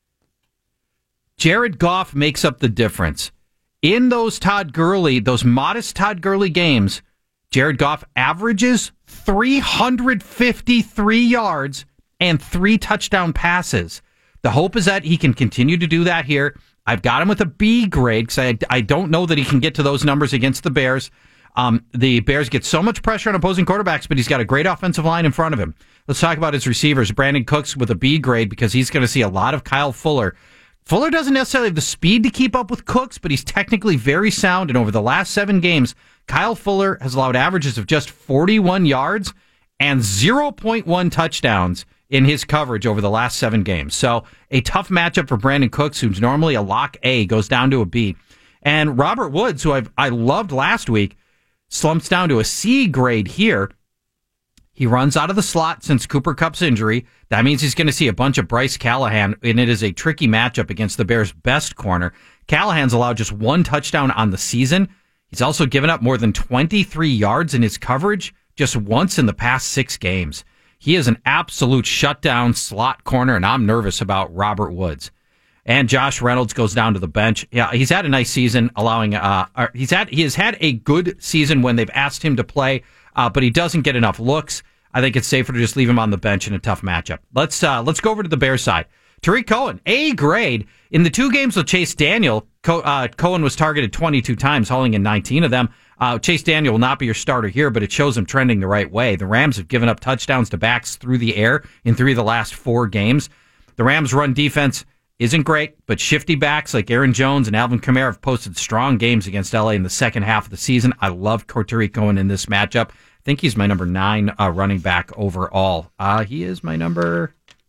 Jared Goff makes up the difference. In those modest Todd Gurley games, Jared Goff averages 353 yards and 3 touchdown passes. The hope is that he can continue to do that here. I've got him with a B grade because I don't know that he can get to those numbers against the Bears. The Bears get so much pressure on opposing quarterbacks, but he's got a great offensive line in front of him. Let's talk about his receivers. Brandon Cooks with a B grade because he's going to see a lot of Kyle Fuller. Fuller doesn't necessarily have the speed to keep up with Cooks, but he's technically very sound. And over the last 7 games, Kyle Fuller has allowed averages of just 41 yards and 0.1 touchdowns in his coverage over the last 7 games. So a tough matchup for Brandon Cooks, who's normally a lock A, goes down to a B. And Robert Woods, who I loved last week, slumps down to a C grade here. He runs out of the slot since Cooper Kupp's injury. That means he's going to see a bunch of Bryce Callahan, and it is a tricky matchup against the Bears' best corner. Callahan's allowed just one touchdown on the season. He's also given up more than 23 yards in his coverage just once in the past 6 games. He is an absolute shutdown slot corner, and I'm nervous about Robert Woods. And Josh Reynolds goes down to the bench. Yeah, he's had a nice season, he has had a good season when they've asked him to play, but he doesn't get enough looks. I think it's safer to just leave him on the bench in a tough matchup. Let's go over to the Bears side. Tariq Cohen, A grade. In the 2 games with Chase Daniel, Cohen was targeted 22 times, hauling in 19 of them. Chase Daniel will not be your starter here, but it shows him trending the right way. The Rams have given up touchdowns to backs through the air in 3 of the last 4 games. The Rams' run defense isn't great, but shifty backs like Aaron Jones and Alvin Kamara have posted strong games against LA in the second half of the season. I love Tariq Cohen in this matchup. I think he's my number 9 running back overall. He is my number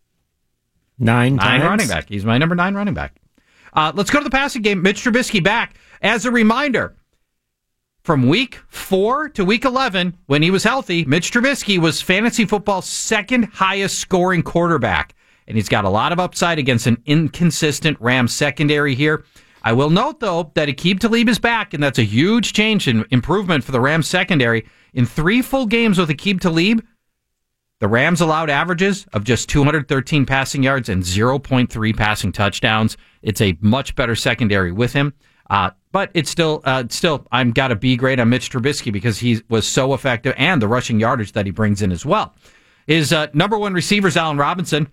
9 running back. He's my number 9 running back. Let's go to the passing game. Mitch Trubisky back. As a reminder, from week 4 to week 11, when he was healthy, Mitch Trubisky was fantasy football's 2nd highest scoring quarterback. And he's got a lot of upside against an inconsistent Rams secondary here. I will note, though, that Aqib Talib is back, and that's a huge change and improvement for the Rams secondary. In 3 full games with Aqib Talib, the Rams allowed averages of just 213 passing yards and 0.3 passing touchdowns. It's a much better secondary with him. But it's still, I've got a B grade on Mitch Trubisky because he was so effective, and the rushing yardage that he brings in as well. His number 1 receiver is Allen Robinson.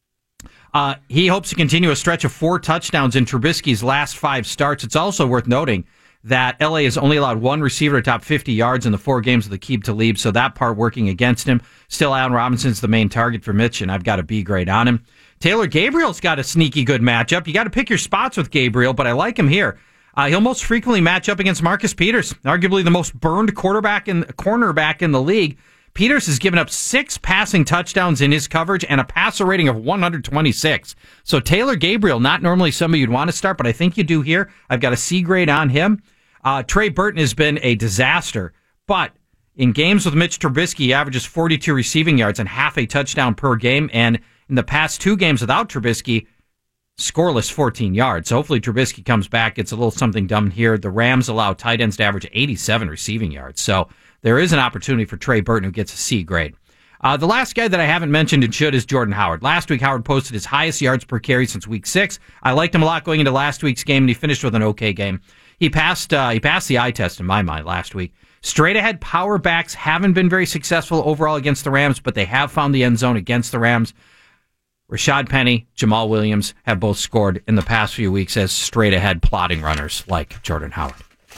He hopes to continue a stretch of 4 touchdowns in Trubisky's last 5 starts. It's also worth noting that LA has only allowed 1 receiver to top 50 yards in the 4 games with Aqib Talib, so that part working against him. Still, Allen Robinson's the main target for Mitch, and I've got a B grade on him. Taylor Gabriel's got a sneaky good matchup. You got to pick your spots with Gabriel, but I like him here. He'll most frequently match up against Marcus Peters, arguably the most burned cornerback in the league. Peters has given up 6 passing touchdowns in his coverage and a passer rating of 126. So Taylor Gabriel, not normally somebody you'd want to start, but I think you do here. I've got a C grade on him. Trey Burton has been a disaster, but in games with Mitch Trubisky, he averages 42 receiving yards and half a touchdown per game. And in the past 2 games without Trubisky, scoreless 14 yards. So hopefully Trubisky comes back, gets a little something done here. The Rams allow tight ends to average 87 receiving yards. So there is an opportunity for Trey Burton, who gets a C grade. The last guy that I haven't mentioned and should is Jordan Howard. Last week, Howard posted his highest yards per carry since week 6. I liked him a lot going into last week's game, and he finished with an okay game. He passed the eye test in my mind last week. Straight ahead power backs haven't been very successful overall against the Rams, but they have found the end zone against the Rams. Rashad Penny, Jamal Williams have both scored in the past few weeks as straight ahead plotting runners like Jordan Howard.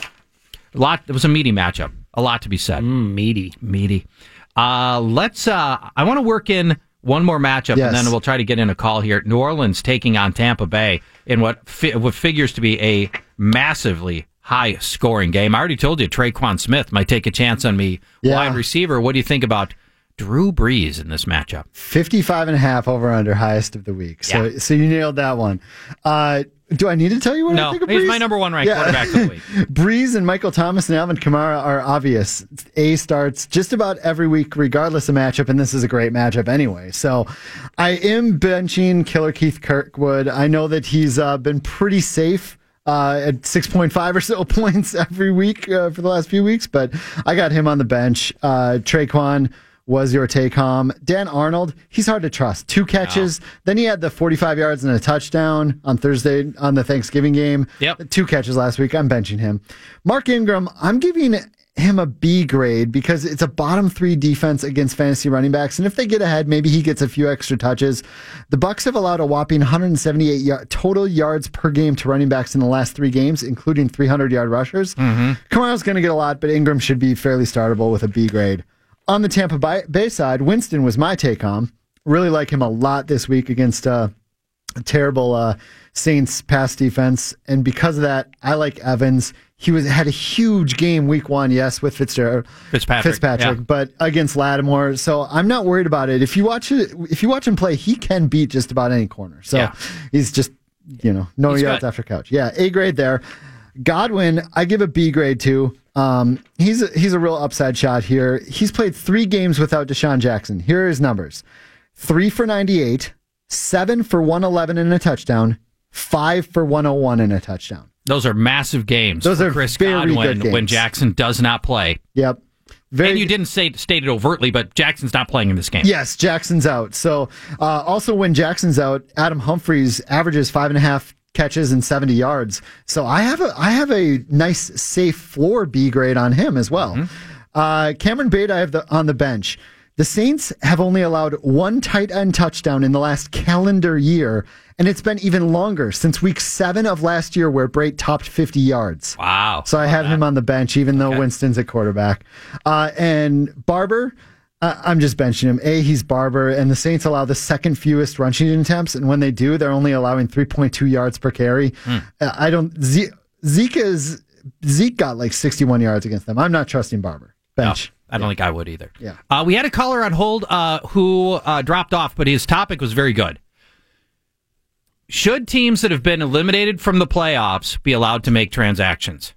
It was a meaty matchup. A lot to be said. Meaty. I want to work in one more matchup, and then we'll try to get in a call here. New Orleans taking on Tampa Bay in what figures to be a massively high-scoring game. I already told you Traquan Smith might take a chance on me. Yeah. Wide receiver, what do you think about Drew Brees in this matchup? 55.5 over-under, highest of the week. So you nailed that one. Do I need to tell you what I think of Brees? He's my number 1 ranked quarterback of the week. Brees and Michael Thomas and Alvin Kamara are obvious. A starts just about every week, regardless of matchup, and this is a great matchup anyway. So I am benching Killer Keith Kirkwood. I know that he's been pretty safe at 6.5 or so points every week for the last few weeks, but I got him on the bench. Traquan was your take home. Dan Arnold, he's hard to trust. 2 catches. Wow. Then he had the 45 yards and a touchdown on Thursday on the Thanksgiving game. Yep. 2 catches last week. I'm benching him. Mark Ingram, I'm giving him a B grade because it's a bottom 3 defense against fantasy running backs. And if they get ahead, maybe he gets a few extra touches. The Bucs have allowed a whopping 178 total yards per game to running backs in the last 3 games, including 300-yard rushers. Kamara's going to get a lot, but Ingram should be fairly startable with a B grade. On the Tampa Bay side, Winston was my take on. Really like him a lot this week against a terrible Saints pass defense. And because of that, I like Evans. He had a huge game week 1, yes, with Fitzpatrick, yeah. But against Lattimore. So I'm not worried about it. If you watch him play, he can beat just about any corner. So he's just, no yards after couch. Yeah, A grade there. Godwin, I give a B grade to. He's a real upside shot here. He's played 3 games without Deshaun Jackson. Here are his numbers: 3 for 98, 7 for 111 and a touchdown, 5 for 101 and a touchdown. Those are massive games. Those for are Chris very Godwin good games when Jackson does not play. Yep. And you didn't state it overtly, but Jackson's not playing in this game. Yes, Jackson's out. So also when Jackson's out, Adam Humphries averages 5.5 catches and 70 yards. So I have a nice safe floor B grade on him as well. Mm-hmm. Cameron Bate I have on the bench. The Saints have only allowed 1 tight end touchdown in the last calendar year, and it's been even longer since week 7 of last year where Bate topped 50 yards. Wow. So I have him on the bench, even though Winston's at quarterback. And Barber, I'm just benching him. He's Barber, and the Saints allow the second fewest rushing attempts, and when they do, they're only allowing 3.2 yards per carry. Zeke got like 61 yards against them. I'm not trusting Barber. Bench. No. I don't think I would either. Yeah. We had a caller on hold who dropped off, but his topic was very good. Should teams that have been eliminated from the playoffs be allowed to make transactions?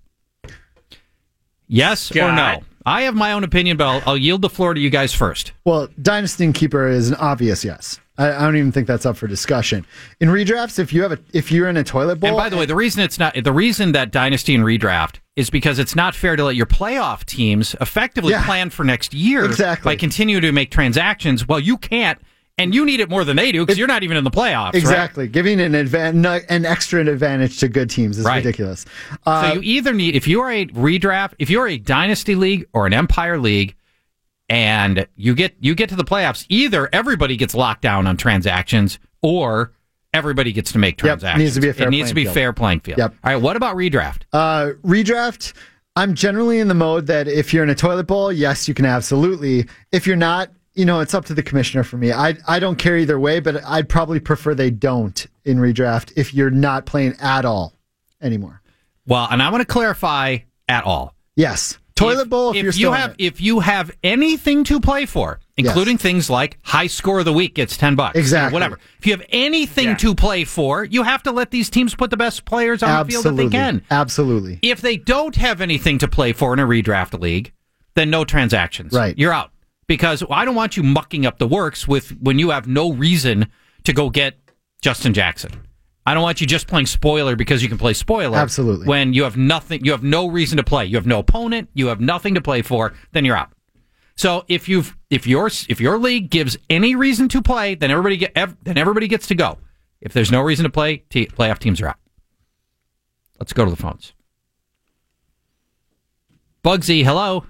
Yes or no? I have my own opinion, but I'll yield the floor to you guys first. Well, Dynasty Keeper is an obvious yes. I don't even think that's up for discussion. In redrafts, if you're in a toilet bowl, and by the way, the reason that Dynasty and redraft is because it's not fair to let your playoff teams effectively plan for next year by continuing to make transactions. Well, you can't, and you need it more than they do because you're not even in the playoffs. Exactly, right? Giving an extra advantage to good teams is ridiculous. So you either need, if you are a redraft, if you're a Dynasty league or an Empire league, and you get to the playoffs, either everybody gets locked down on transactions or everybody gets to make transactions. It needs to be a fair playing field. Yep. All right, what about redraft? Redraft, I'm generally in the mode that if you're in a toilet bowl, yes, you can absolutely. If you're not, it's up to the commissioner for me. I don't care either way, but I'd probably prefer they don't in redraft if you're not playing at all anymore. Well, and I want to clarify at all. Yes. Toilet bowl if you have anything to play for, including things like high score of the week gets $10. Exactly. Whatever. If you have anything to play for, you have to let these teams put the best players on the field that they can. Absolutely. If they don't have anything to play for in a redraft league, then no transactions. Right. You're out. Because I don't want you mucking up the works when you have no reason to go get Justin Jackson. I don't want you just playing spoiler because you can play spoiler. Absolutely. When you have nothing, you have no reason to play. You have no opponent. You have nothing to play for. Then you're out. So if your league gives any reason to play, then everybody gets to go. If there's no reason to play, playoff teams are out. Let's go to the phones. Bugsy, hello.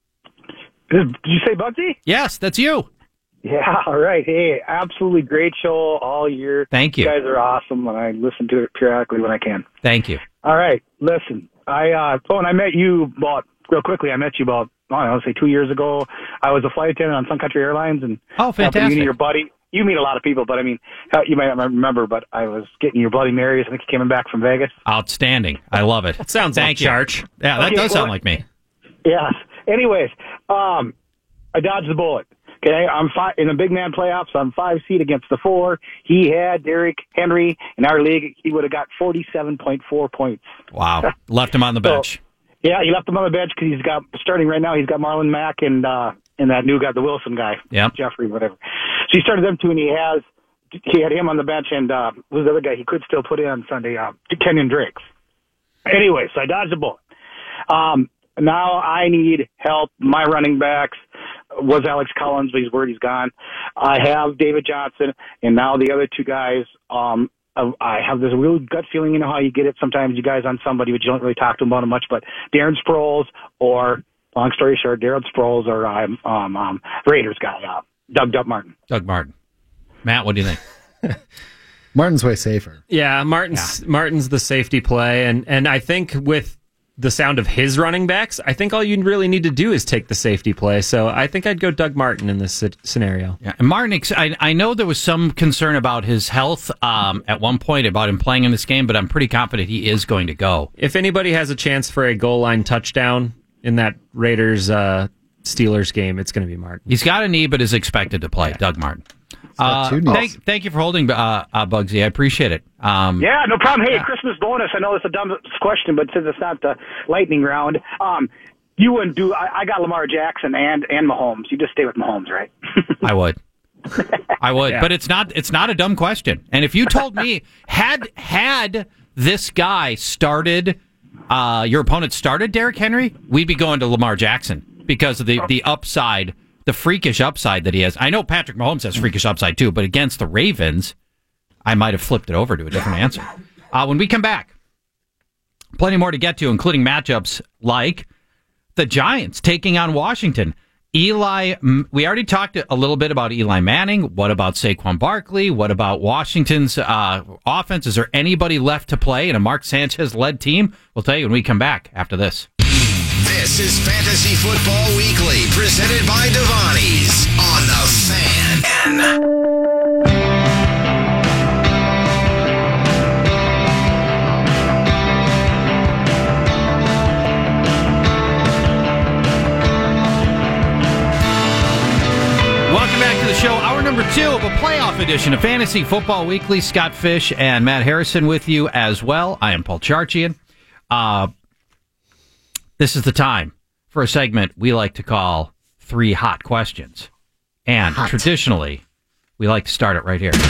Did you say Bugsy? Yes, that's you. Yeah, all right. Hey, absolutely great show all year. Thank you. You guys are awesome, and I listen to it periodically when I can. Thank you. All right, listen. I met you real quickly. I met you about, I don't know, say 2 years ago. I was a flight attendant on Sun Country Airlines, and fantastic. Meeting your buddy. You meet a lot of people, but I mean, you might not remember, but I was getting your Bloody Marys. I think you came back from Vegas. Outstanding. I love it. Sounds like Charch. Yeah, that does sound like me. Yes. Anyways, I dodged the bullet. Okay, I'm in the big man playoffs. I'm 5 seed against the 4. He had Derrick Henry in our league. He would have got 47.4 points. Wow, left him on the bench. Yeah, he left him on the bench because starting right now. He's got Marlon Mack and that new guy, the Wilson guy, Jeffrey, whatever. So he started them 2, and he had him on the bench, and who's the other guy he could still put in on Sunday? Kenyon Drake. Anyway, so I dodged the bullet. Now I need help. My running backs was Alex Collins, but he's word he's gone. I have David Johnson, and now the other 2 guys. I have this real gut feeling. You know how you get it sometimes, you guys on somebody, but you don't really talk to them about it much. But Darren Sproles, or long story short, Darren Sproles, or Raiders guy, Doug Martin. Doug Martin. Matt, what do you think? Martin's way safer. Yeah, Martin's the safety play, and I think with the sound of his running backs, I think all you really need to do is take the safety play. So I think I'd go Doug Martin in this scenario. Yeah, and Martin, I know there was some concern about his health at one point about him playing in this game, but I'm pretty confident he is going to go. If anybody has a chance for a goal line touchdown in that Raiders Steelers game, it's going to be Martin. He's got a knee, but is expected to play. Doug Martin. Thank you for holding, Bugsy. I appreciate it. Yeah, no problem. Hey, Christmas bonus. I know it's a dumb question, but since it's not the lightning round, You wouldn't do. I got Lamar Jackson and Mahomes. You just stay with Mahomes, right? I would. Yeah. But it's not a dumb question. And if you told me had this guy started, your opponent started Derrick Henry, we'd be going to Lamar Jackson because of the upside, the freakish upside that he has. I know Patrick Mahomes has freakish upside too, but against the Ravens, I might have flipped it over to a different answer. When we come back, plenty more to get to, including matchups like the Giants taking on Washington. We already talked a little bit about Eli Manning. What about Saquon Barkley? What about Washington's offense? Is there anybody left to play in a Mark Sanchez-led team? We'll tell you when we come back after this. This is Fantasy Football Weekly, presented by Devani's on The Fan. Welcome back to the show. Hour number 2 of a playoff edition of Fantasy Football Weekly. Scott Fish and Matt Harrison with you as well. I am Paul Charchian. This is the time for a segment we like to call 3 Hot Questions. And traditionally, we like to start it right here.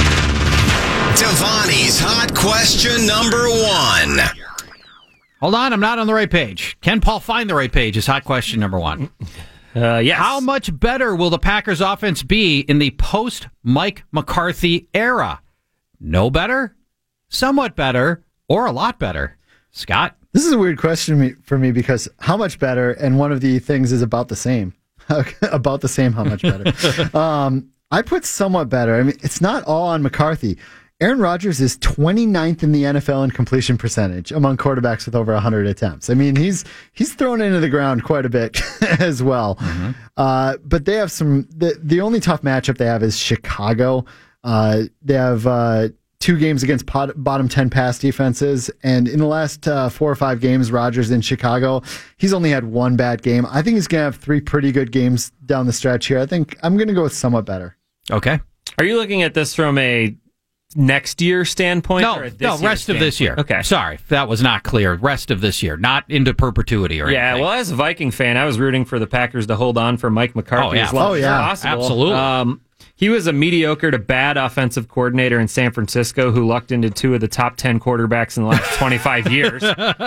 Devani's Hot Question number 1. Hold on, I'm not on the right page. Can Paul find the right page? Is Hot Question number 1. Yes. How much better will the Packers offense be in the post-Mike McCarthy era? No better, somewhat better, or a lot better? Scott? This is a weird question for me because how much better, and one of the things is about the same. About the same, how much better. I put somewhat better. I mean, it's not all on McCarthy. Aaron Rodgers is 29th in the NFL in completion percentage among quarterbacks with over 100 attempts. I mean, he's thrown into the ground quite a bit as well. Mm-hmm. But they have the only tough matchup they have is Chicago. They have 2 games against bottom 10 pass defenses. And in the last 4 or 5 games, Rodgers in Chicago, he's only had 1 bad game. I think he's going to have 3 pretty good games down the stretch here. I think I'm going to go with somewhat better. Okay. Are you looking at this from a next year standpoint? No, rest of this year. Okay. Sorry, that was not clear. Rest of this year, not into perpetuity or anything. Yeah, well, as a Viking fan, I was rooting for the Packers to hold on for Mike McCarthy as long as possible. Absolutely. He was a mediocre to bad offensive coordinator in San Francisco who lucked into 2 of the top 10 quarterbacks in the last 25 years.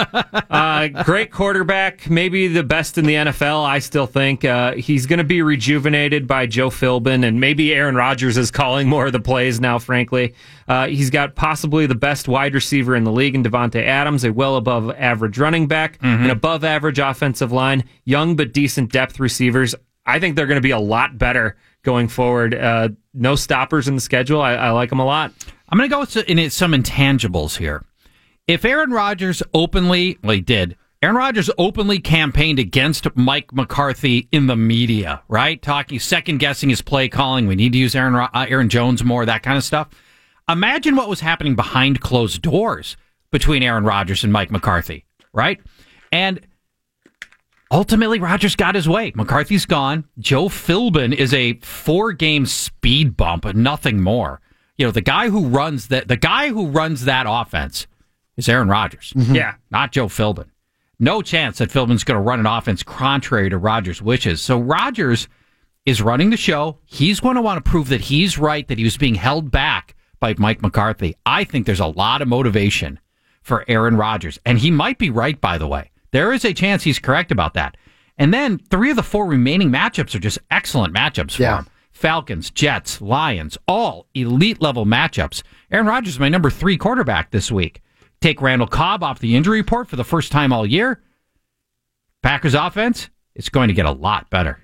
Great quarterback, maybe the best in the NFL, I still think. He's going to be rejuvenated by Joe Philbin, and maybe Aaron Rodgers is calling more of the plays now, frankly. He's got possibly the best wide receiver in the league in Devontae Adams, a well above average running back, an above average offensive line, young but decent depth receivers. I think they're going to be a lot better going forward. No stoppers in the schedule. I like them a lot. I'm going to go with some intangibles here. If Aaron Rodgers openly campaigned against Mike McCarthy in the media, right? Second-guessing his play calling. We need to use Aaron Jones more, that kind of stuff. Imagine what was happening behind closed doors between Aaron Rodgers and Mike McCarthy, right? And ultimately, Rodgers got his way. McCarthy's gone. Joe Philbin is a 4-game speed bump and nothing more. You know, the guy who runs that offense is Aaron Rodgers. Mm-hmm. Yeah. Not Joe Philbin. No chance that Philbin's going to run an offense contrary to Rodgers' wishes. So Rodgers is running the show. He's going to want to prove that he's right, that he was being held back by Mike McCarthy. I think there's a lot of motivation for Aaron Rodgers. And he might be right, by the way. There is a chance he's correct about that. And then 3 of the 4 remaining matchups are just excellent matchups for him. Falcons, Jets, Lions, all elite-level matchups. Aaron Rodgers is my number 3 quarterback this week. Take Randall Cobb off the injury report for the first time all year. Packers offense, it's going to get a lot better.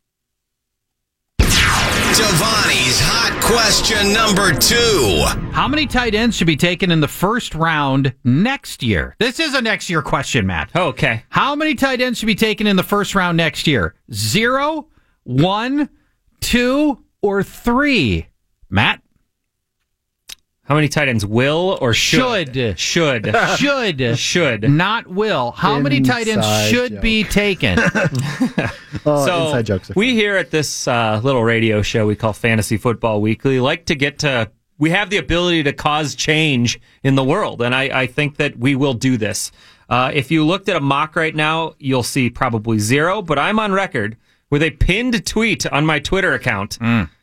Devani's Hot Question number 2. How many tight ends should be taken in the first round next year? This is a next year question, Matt. Okay. How many tight ends should be taken in the first round next year? 0, 1, 2, or 3? Matt? How many tight ends will or should? Should. Not will. How many tight ends should be taken? Inside jokes. We here at this little radio show we call Fantasy Football Weekly we have the ability to cause change in the world, and I think that we will do this. If you looked at a mock right now, you'll see probably 0, but I'm on record with a pinned tweet on my Twitter account.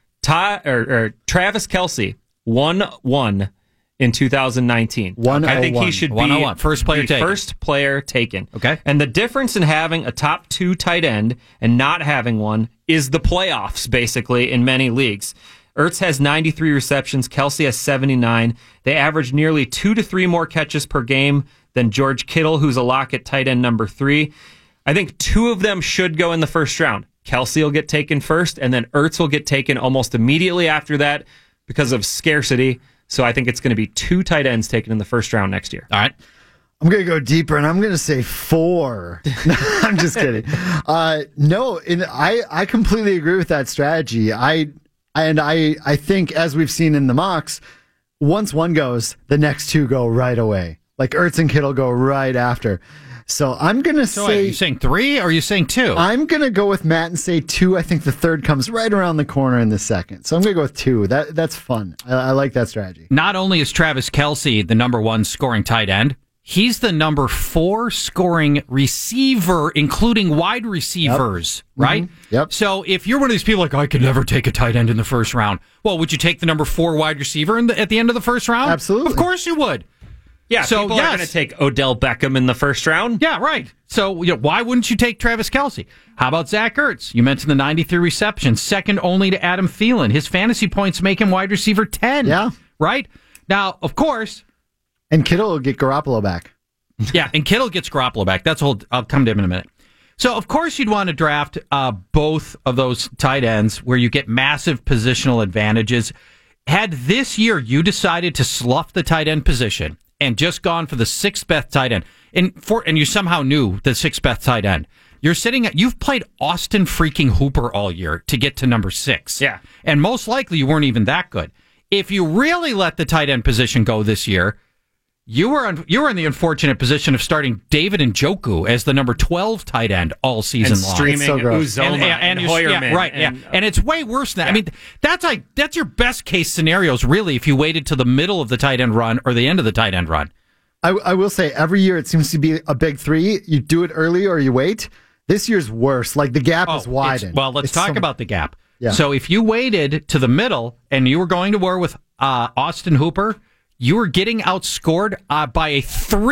Travis Kelce, 1-1 in 2019. I think he should be 101. First player taken. First player taken. Okay. And the difference in having a top 2 tight end and not having one is the playoffs, basically, in many leagues. Ertz has 93 receptions. Kelce has 79. They average nearly 2 to 3 more catches per game than George Kittle, who's a lock at tight end number 3. I think 2 of them should go in the first round. Kelce will get taken first, and then Ertz will get taken almost immediately after that because of scarcity. So I think it's going to be 2 tight ends taken in the first round next year. All right. I'm going to go deeper, and I'm going to say 4. No, I'm just kidding. No, I completely agree with that strategy. I think, as we've seen in the mocks, once one goes, the next 2 go right away. Like Ertz and Kittle go right after. So I'm going to say... Are you saying 3 or are you saying 2? I'm going to go with Matt and say 2. I think the third comes right around the corner in the second. So I'm going to go with 2. That's fun. I like that strategy. Not only is Travis Kelce the number 1 scoring tight end, he's the number 4 scoring receiver, including wide receivers, right? Mm-hmm. Yep. So if you're one of these people like, I could never take a tight end in the first round, well, would you take the number 4 wide receiver at the end of the first round? Absolutely. Of course you would. Yeah, so people are going to take Odell Beckham in the first round. Yeah, right. So why wouldn't you take Travis Kelce? How about Zach Ertz? You mentioned the 93 receptions, second only to Adam Thielen. His fantasy points make him wide receiver 10. Yeah. Right? Now, of course... And Kittle will get Garoppolo back. Yeah, and Kittle gets Garoppolo back. I'll come to him in a minute. So, of course, you'd want to draft both of those tight ends where you get massive positional advantages. Had this year you decided to slough the tight end position and just gone for the 6th best tight end, and you somehow knew the 6th best tight end, you've played Austin freaking Hooper all year to get to number 6. Yeah. And most likely you weren't even that good. If you really let the tight end position go this year, you were in the unfortunate position of starting David Njoku as the number 12 tight end all season long. Streaming Uzomah and Hoyerman. Yeah, right, and it's way worse than that. Yeah. I mean, that's your best case scenarios, really, if you waited to the middle of the tight end run or the end of the tight end run. I will say, every year it seems to be a big 3. You do it early or you wait. This year's worse. Like, the gap is widened. Let's talk about the gap. Yeah. So if you waited to the middle and you were going to war with Austin Hooper, you were getting outscored by a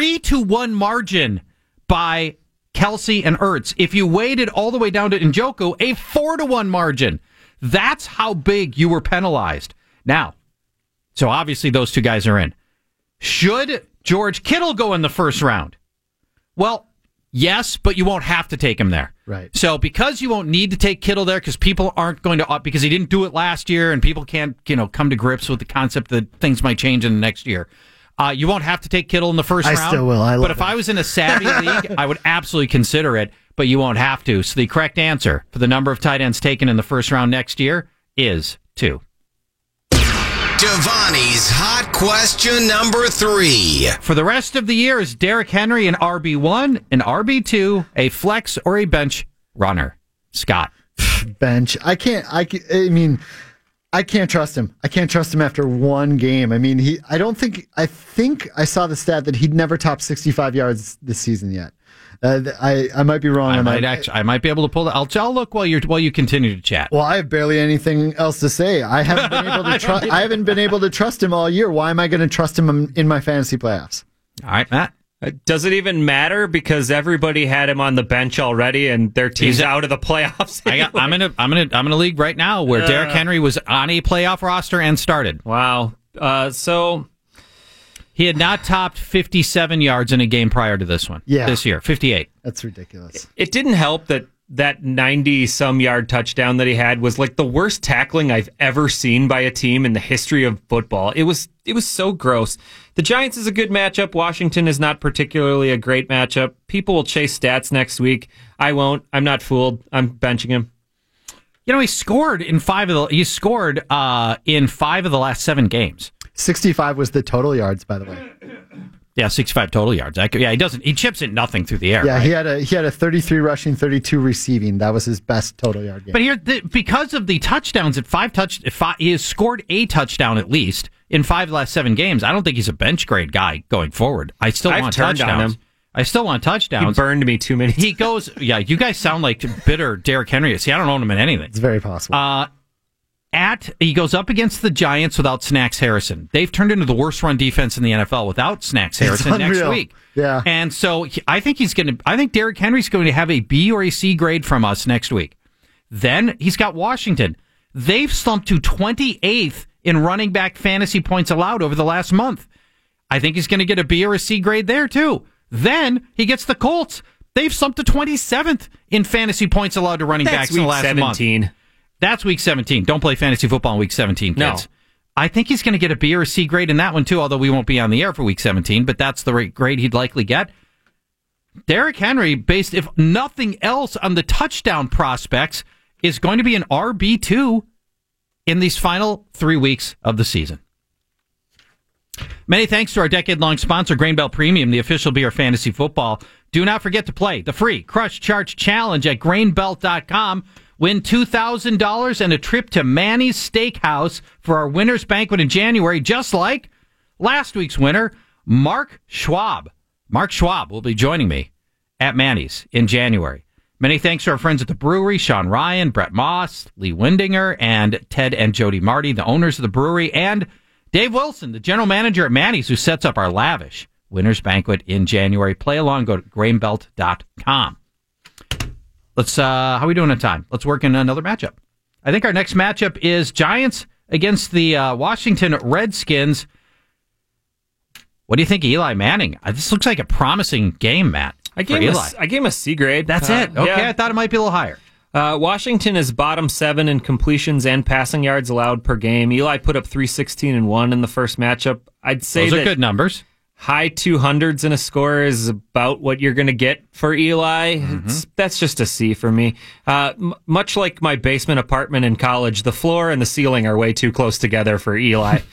3-1 margin by Kelce and Ertz. If you waited all the way down to Njoku, a 4-1 margin. That's how big you were penalized. Now, so obviously those 2 guys are in. Should George Kittle go in the first round? Well, yes, but you won't have to take him there. Right. So because you won't need to take Kittle there because people aren't going to, because he didn't do it last year and people can't, come to grips with the concept that things might change in the next year. You won't have to take Kittle in the first round. I still will. But if I was in a savvy league, I would absolutely consider it, but you won't have to. So the correct answer for the number of tight ends taken in the first round next year is 2. Devani's hot question number 3. For the rest of the year, is Derrick Henry an RB1, an RB2, a flex, or a bench runner? Scott. Bench. I can't trust him. I can't trust him after one game. I think I saw the stat that he'd never topped 65 yards this season yet. I might be wrong on that. I might be able to pull that. I'll look while you continue to chat. Well, I have barely anything else to say. I haven't been able to trust. I haven't been able to trust him all year. Why am I going to trust him in my fantasy playoffs? All right, Matt. Does it even matter because everybody had him on the bench already and their team's out of the playoffs? Anyway. I'm in a league right now where Derrick Henry was on a playoff roster and started. Wow. So he had not topped 57 yards in a game prior to this one. Yeah. This year, 58. That's ridiculous. It didn't help that 90-some yard touchdown that he had was like the worst tackling I've ever seen by a team in the history of football. It was so gross. The Giants is a good matchup. Washington is not particularly a great matchup. People will chase stats next week. I won't. I'm not fooled. I'm benching him. He scored in 5 of the last 7 games. 65 was the total yards, by the way. Yeah, 65 total yards. He chips it nothing through the air. Yeah, right? he had a 33 rushing, 32 receiving. That was his best total yard game. But here, because of the touchdowns he has scored a touchdown at least in 5 of the last 7 games. I don't think he's a bench grade guy going forward. I still want touchdowns. On him. I still want touchdowns. He burned me too many times. He goes, yeah, you guys sound like bitter Derrick Henry. See, I don't own him in anything. It's very possible. He goes up against the Giants without Snacks Harrison. They've turned into the worst run defense in the NFL without Snacks Harrison next week. Yeah. And so I think Derrick Henry's going to have a B or a C grade from us next week. Then he's got Washington. They've slumped to 28th in running back fantasy points allowed over the last month. I think he's going to get a B or a C grade there too. Then he gets the Colts. They've slumped to 27th in fantasy points allowed to running backs in the last 17. month. That's week 17. Don't play fantasy football in week 17, kids. No. I think he's going to get a B or a C grade in that one, too, although we won't be on the air for week 17, but that's the grade he'd likely get. Derrick Henry, based, if nothing else, on the touchdown prospects, is going to be an RB2 in these final 3 weeks of the season. Many thanks to our decade-long sponsor, Grain Belt Premium, the official beer of fantasy football. Do not forget to play the free Crush Charge Challenge at grainbelt.com. Win $2,000 and a trip to Manny's Steakhouse for our winner's banquet in January, just like last week's winner, Mark Schwab. Mark Schwab will be joining me at Manny's in January. Many thanks to our friends at the brewery, Sean Ryan, Brett Moss, Lee Windinger, and Ted and Jody Marty, the owners of the brewery, and Dave Wilson, the general manager at Manny's, who sets up our lavish winner's banquet in January. Play along, go to grainbelt.com. Let's, how are we doing on time? Let's work in another matchup. I think our next matchup is Giants against the Washington Redskins. What do you think, Eli Manning? This looks like a promising game, Matt. I gave him a C grade. That's it. Okay, yeah. I thought it might be a little higher. Washington is bottom 7 in completions and passing yards allowed per game. Eli put up 316 and 1 in the first matchup. I'd say those are good numbers. High 200s in a score is about what you're going to get for Eli. Mm-hmm. That's just a C for me. Much like my basement apartment in college, the floor and the ceiling are way too close together for Eli.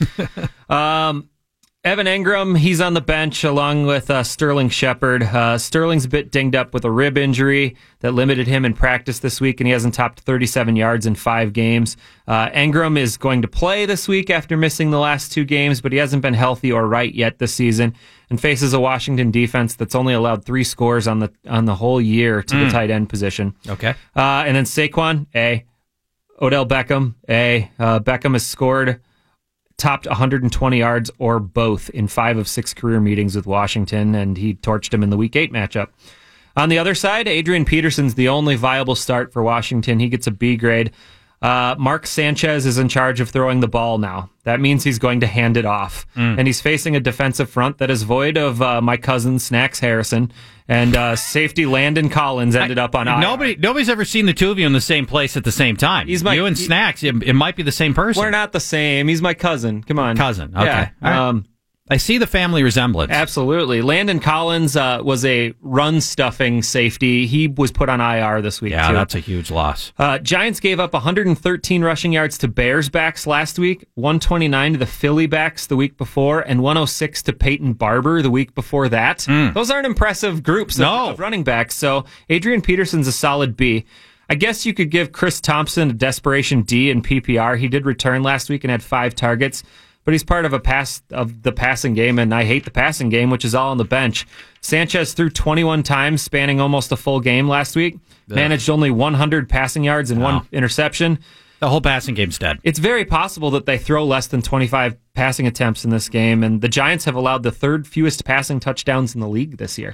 Evan Engram, he's on the bench along with Sterling Shepard. Sterling's a bit dinged up with a rib injury that limited him in practice this week, and he hasn't topped 37 yards in 5 games. Engram is going to play this week after missing the last 2 games, but he hasn't been healthy or right yet this season, and faces a Washington defense that's only allowed 3 scores on the whole year to the tight end position. Okay. And then Saquon, A. Odell Beckham, A. Beckham has scored, topped 120 yards or both in 5 of 6 career meetings with Washington, and he torched him in the Week 8 matchup. On the other side, Adrian Peterson's the only viable start for Washington. He gets a B grade. Mark Sanchez is in charge of throwing the ball now. That means he's going to hand it off. And he's facing a defensive front that is void of my cousin, Snacks Harrison, and safety Landon Collins ended up on IR. Nobody's ever seen the two of you in the same place at the same time. You and Snacks, it might be the same person. We're not the same. He's my cousin. Come on. Cousin, okay. Yeah. Right. I see the family resemblance. Absolutely. Landon Collins was a run-stuffing safety. He was put on IR this week, too. Yeah, that's a huge loss. Giants gave up 113 rushing yards to Bears backs last week, 129 to the Philly backs the week before, and 106 to Peyton Barber the week before that. Those aren't impressive groups of running backs, so Adrian Peterson's a solid B. I guess you could give Chris Thompson a desperation D in PPR. He did return last week and had 5 targets. But he's part of the passing game, and I hate the passing game, which is all on the bench. Sanchez threw 21 times, spanning almost a full game last week. Managed only 100 passing yards and 1 interception. The whole passing game's dead. It's very possible that they throw less than 25 passing attempts in this game, and the Giants have allowed the 3rd fewest passing touchdowns in the league this year.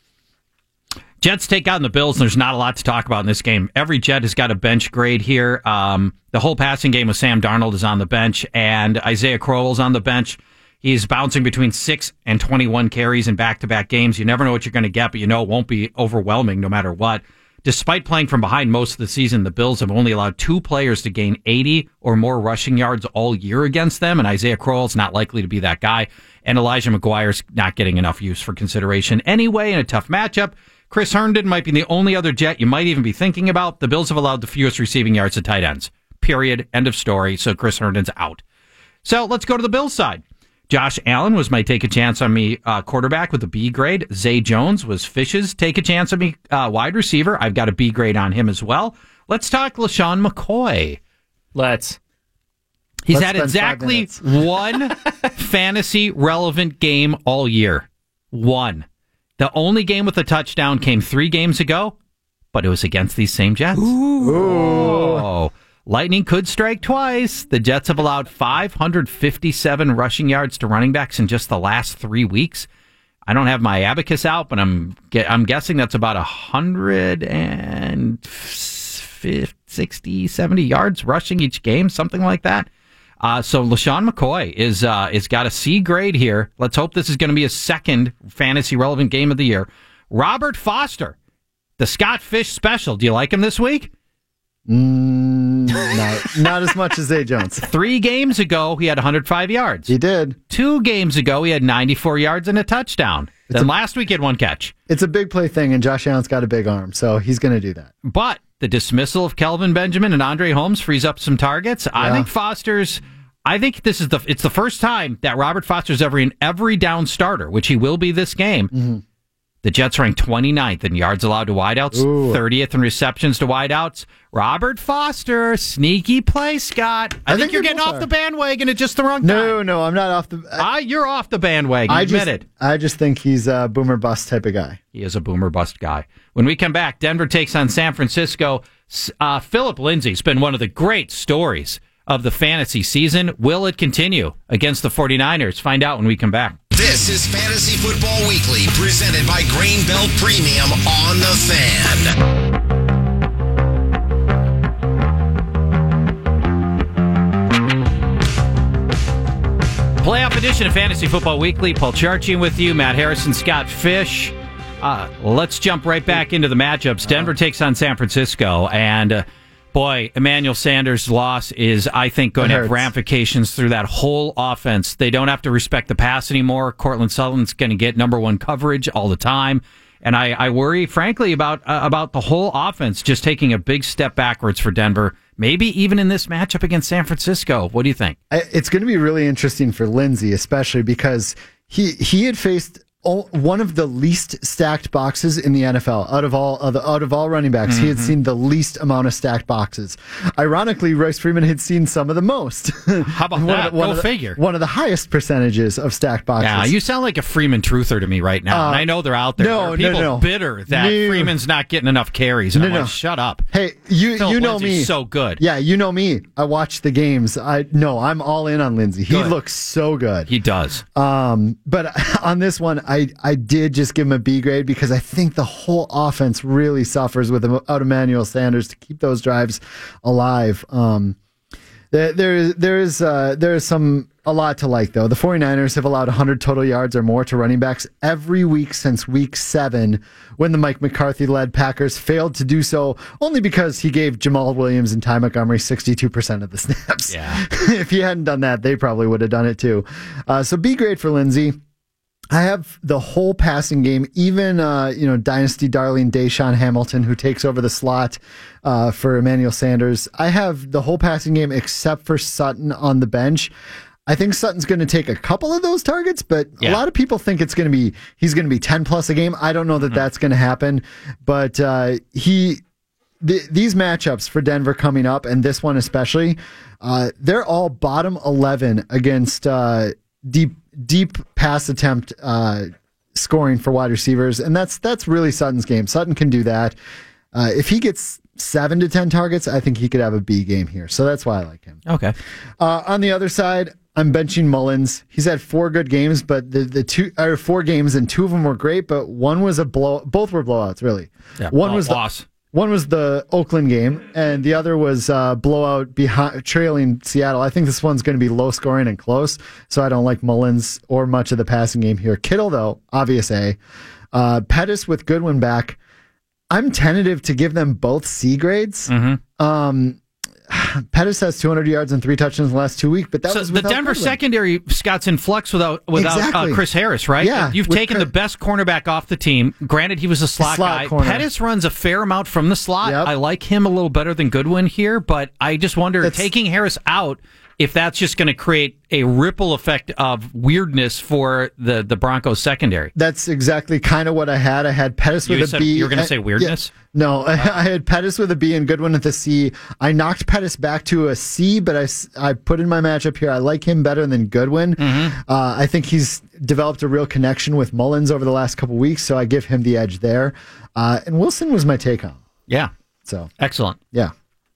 Jets take out the Bills, and there's not a lot to talk about in this game. Every Jet has got a bench grade here. The whole passing game with Sam Darnold is on the bench, and Isaiah Crowell's on the bench. He's bouncing between 6 and 21 carries in back-to-back games. You never know what you're going to get, but you know it won't be overwhelming no matter what. Despite playing from behind most of the season, the Bills have only allowed 2 players to gain 80 or more rushing yards all year against them, and Isaiah Crowell's not likely to be that guy, and Elijah McGuire's not getting enough use for consideration anyway in a tough matchup. Chris Herndon might be the only other Jet you might even be thinking about. The Bills have allowed the fewest receiving yards to tight ends. Period. End of story. So Chris Herndon's out. So let's go to the Bills side. Josh Allen was my take a chance on me quarterback with a B grade. Zay Jones was Fish's take a chance on me wide receiver. I've got a B grade on him as well. Let's talk LaShawn McCoy. He's had exactly 1 fantasy relevant game all year. 1. The only game with a touchdown came 3 games ago, but it was against these same Jets. Ooh. Lightning could strike twice. The Jets have allowed 557 rushing yards to running backs in just the last 3 weeks. I don't have my abacus out, but I'm guessing that's about 160, 70 yards rushing each game, something like that. So LaShawn McCoy is got a C grade here. Let's hope this is going to be his second fantasy relevant game of the year. Robert Foster, the Scott Fish special. Do you like him this week? Not as much as Zay Jones. 3 games ago, he had 105 yards. He did. 2 games ago, he had 94 yards and a touchdown. Then last week, he had 1 catch. It's a big play thing, and Josh Allen's got a big arm, so he's going to do that. But the dismissal of Kelvin Benjamin and Andre Holmes frees up some targets. Yeah. I think it's the first time that Robert Foster's ever in every down starter, which he will be this game. Mm-hmm. The Jets ranked 29th in yards allowed to wideouts, 30th in receptions to wideouts. Robert Foster, sneaky play, Scott. I think you're getting off the bandwagon at just the wrong time. No, I'm not off the... You're off the bandwagon, admit it. I just think he's a boomer bust type of guy. He is a boomer bust guy. When we come back, Denver takes on San Francisco. Philip Lindsay's been one of the great stories of the fantasy season. Will it continue against the 49ers? Find out when we come back. This is Fantasy Football Weekly, presented by Greenbelt Premium on the Fan. Playoff edition of Fantasy Football Weekly. Paul Charchian with you, Matt Harrison, Scott Fish. Let's jump right back into the matchups. Denver takes on San Francisco, and boy, Emmanuel Sanders' loss is, I think, going to have ramifications through that whole offense. They don't have to respect the pass anymore. Cortland Sutton's going to get number 1 coverage all the time. And I worry, frankly, about the whole offense just taking a big step backwards for Denver, maybe even in this matchup against San Francisco. What do you think? It's going to be really interesting for Lindsay, especially because he had faced one of the least stacked boxes in the NFL out of all running backs. Mm-hmm. He had seen the least amount of stacked boxes. Ironically, Royce Freeman had seen some of the most. How about that? Go figure. One of the highest percentages of stacked boxes. Yeah, you sound like a Freeman truther to me right now. And I know they're out there. There are people bitter that Freeman's not getting enough carries. And I'm like, shut up. Hey, you know me. So good. Yeah, you know me. I watch the games. I'm all in on Lindsay. He looks so good. He does. But on this one, I did just give him a B grade because I think the whole offense really suffers without Emmanuel Sanders to keep those drives alive. There is a lot to like, though. The 49ers have allowed 100 total yards or more to running backs every week since week 7, when the Mike McCarthy-led Packers failed to do so only because he gave Jamal Williams and Ty Montgomery 62% of the snaps. Yeah. If he hadn't done that, they probably would have done it too. So B grade for Lindsay. I have the whole passing game, even, Dynasty darling Deshaun Hamilton, who takes over the slot for Emmanuel Sanders. I have the whole passing game except for Sutton on the bench. I think Sutton's going to take a couple of those targets, but a lot of people think he's going to be 10 plus a game. I don't know that that's going to happen, but these matchups for Denver coming up, and this one especially, they're all bottom 11 against deep pass attempt scoring for wide receivers, and that's really Sutton's game. Sutton can do that. If he gets 7 to 10 targets, I think he could have a B game here. So that's why I like him. Okay. On the other side, I'm benching Mullins. He's had 4 good games, but the 4 games, and 2 of them were great, but one was a blow. Both were blowouts, really. Yeah, one was loss. One was the Oakland game, and the other was blowout trailing Seattle. I think this one's going to be low scoring and close, so I don't like Mullins or much of the passing game here. Kittle, though, obvious A. Pettis with Goodwin back. I'm tentative to give them both C grades. Mm-hmm. Pettis has 200 yards and 3 touchdowns in the last 2 weeks, but that was the Denver Goodwin. Secondary. Scott's in flux without exactly. Chris Harris, right? Yeah, you've taken the best cornerback off the team. Granted, he was a slot guy. Corner. Pettis runs a fair amount from the slot. Yep. I like him a little better than Goodwin here, but I just wonder, taking Harris out, if that's just going to create a ripple effect of weirdness for the Broncos secondary. That's exactly kind of what I had. I had Pettis with a B. You were going to say weirdness? Yeah, no, I had Pettis with a B and Goodwin with a C. I knocked Pettis back to a C, but I put in my matchup here. I like him better than Goodwin. I think he's developed a real connection with Mullins over the last couple weeks, so I give him the edge there. And Wilson was my take on. Yeah. So excellent. Yeah.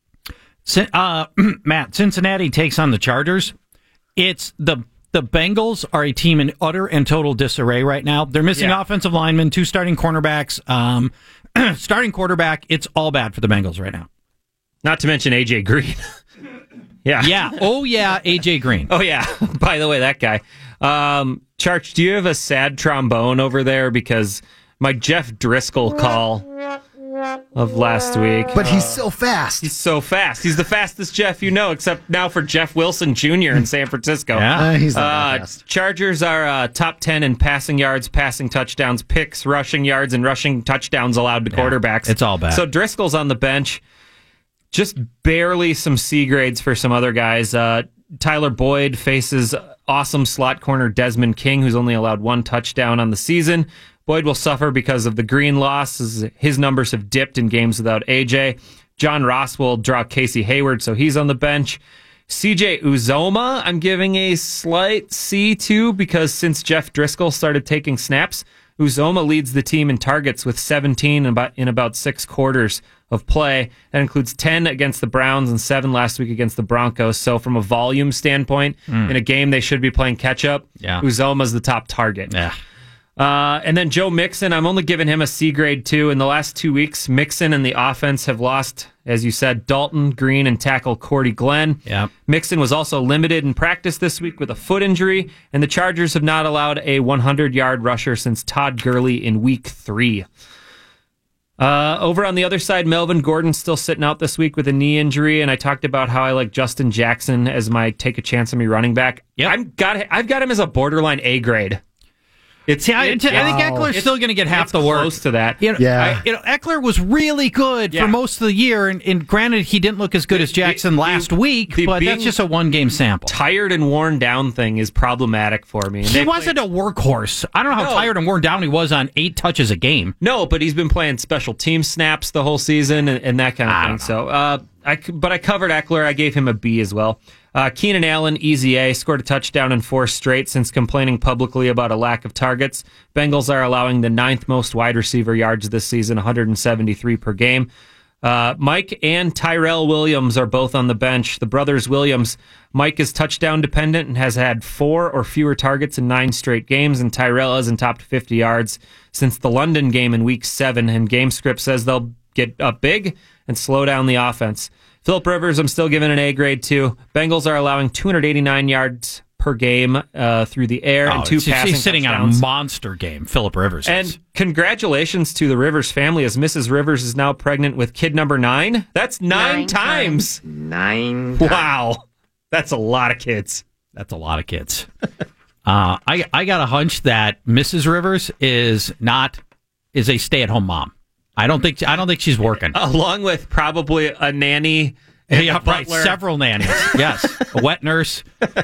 Matt, Cincinnati takes on the Chargers. It's the Bengals are a team in utter and total disarray right now. They're missing offensive linemen, 2 starting cornerbacks, starting quarterback. It's all bad for the Bengals right now. Not to mention AJ Green. Yeah. Oh, yeah, AJ Green. Oh, yeah. By the way, that guy. Charch, do you have a sad trombone over there? Because my Jeff Driscoll call of last week. But he's so fast. He's so fast. He's the fastest Jeff you know, except now for Jeff Wilson Jr. in San Francisco. He's not that fast. Chargers are top 10 in passing yards, passing touchdowns, picks, rushing yards, and rushing touchdowns allowed to quarterbacks. It's all bad. So Driscoll's on the bench. Just barely some C grades for some other guys. Tyler Boyd faces awesome slot corner Desmond King, who's only allowed 1 touchdown on the season. Boyd will suffer because of the Green loss. His numbers have dipped in games without AJ. John Ross will draw Casey Hayward, so he's on the bench. CJ Uzoma, I'm giving a slight C to, because since Jeff Driscoll started taking snaps, Uzoma leads the team in targets with 17 in about 6 quarters of play. That includes 10 against the Browns and 7 last week against the Broncos. So from a volume standpoint, in a game they should be playing catch-up, Uzoma's the top target. Yeah. And then Joe Mixon, I'm only giving him a C grade too. In the last 2 weeks, Mixon and the offense have lost, as you said, Dalton, Green, and tackle Cordy Glenn. Yeah. Mixon was also limited in practice this week with a foot injury, and the Chargers have not allowed a 100-yard rusher since Todd Gurley in week 3. Over on the other side, Melvin Gordon's still sitting out this week with a knee injury, and I talked about how I like Justin Jackson as my take a chance on me running back. Yep. I've got him as a borderline A grade. I think Eckler's still going to get half the work. Close to that. Eckler was really good for most of the year, and granted, he didn't look as good as Jackson last week, but that's just a one-game sample. Tired and worn down thing is problematic for me. He wasn't a workhorse. I don't know how tired and worn down he was on 8 touches a game. No, but he's been playing special team snaps the whole season and that kind of thing. So, I covered Eckler. I gave him a B as well. Keenan Allen, easy A, scored a touchdown in 4 straight since complaining publicly about a lack of targets. Bengals are allowing the 9th most wide receiver yards this season, 173 per game. Mike and Tyrell Williams are both on the bench. The brothers Williams, Mike is touchdown dependent and has had 4 or fewer targets in 9 straight games, and Tyrell hasn't topped 50 yards since the London game in week 7, and GameScript says they'll get up big and slow down the offense. Phillip Rivers, I'm still giving an A grade too. Bengals are allowing 289 yards per game through the air and 2 passing He's sitting touchdowns. on a monster game, Phillip Rivers. And congratulations to the Rivers family, as Mrs. Rivers is now pregnant with kid number 9. That's 9 times. 9 Wow. That's a lot of kids. That's a lot of kids. I got a hunch that Mrs. Rivers is a stay-at-home mom. I don't think she's working. Along with probably a nanny. Right, several nannies. Yes, a wet nurse.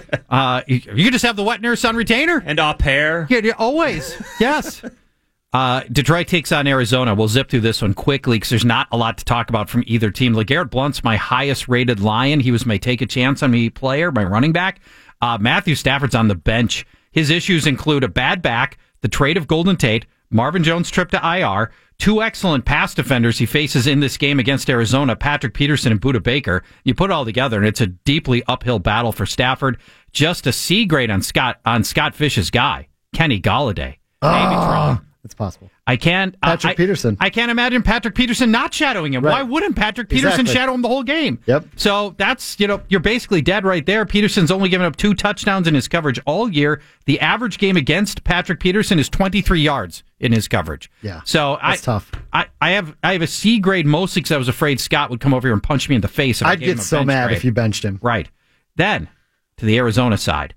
You just have the wet nurse on retainer and au pair. Yeah, always. Yes. Detroit takes on Arizona. We'll zip through this one quickly because there's not a lot to talk about from either team. LeGarrette Blount's my highest-rated Lion. He was my take-a-chance-on-me player, my running back. Matthew Stafford's on the bench. His issues include a bad back, the trade of Golden Tate, Marvin Jones' trip to IR, 2 excellent pass defenders he faces in this game against Arizona, Patrick Peterson and Budda Baker. You put it all together, and it's a deeply uphill battle for Stafford. Just a C grade on Scott Fish's guy, Kenny Golladay. It's possible. Patrick Peterson. I can't imagine Patrick Peterson not shadowing him. Right. Why wouldn't Patrick Peterson shadow him the whole game? Yep. So that's, you're basically dead right there. Peterson's only given up 2 touchdowns in his coverage all year. The average game against Patrick Peterson is 23 yards in his coverage. Yeah. So that's tough. I have a C grade mostly because I was afraid Scott would come over here and punch me in the face. I'd get so mad if you benched him. Right. Then to the Arizona side,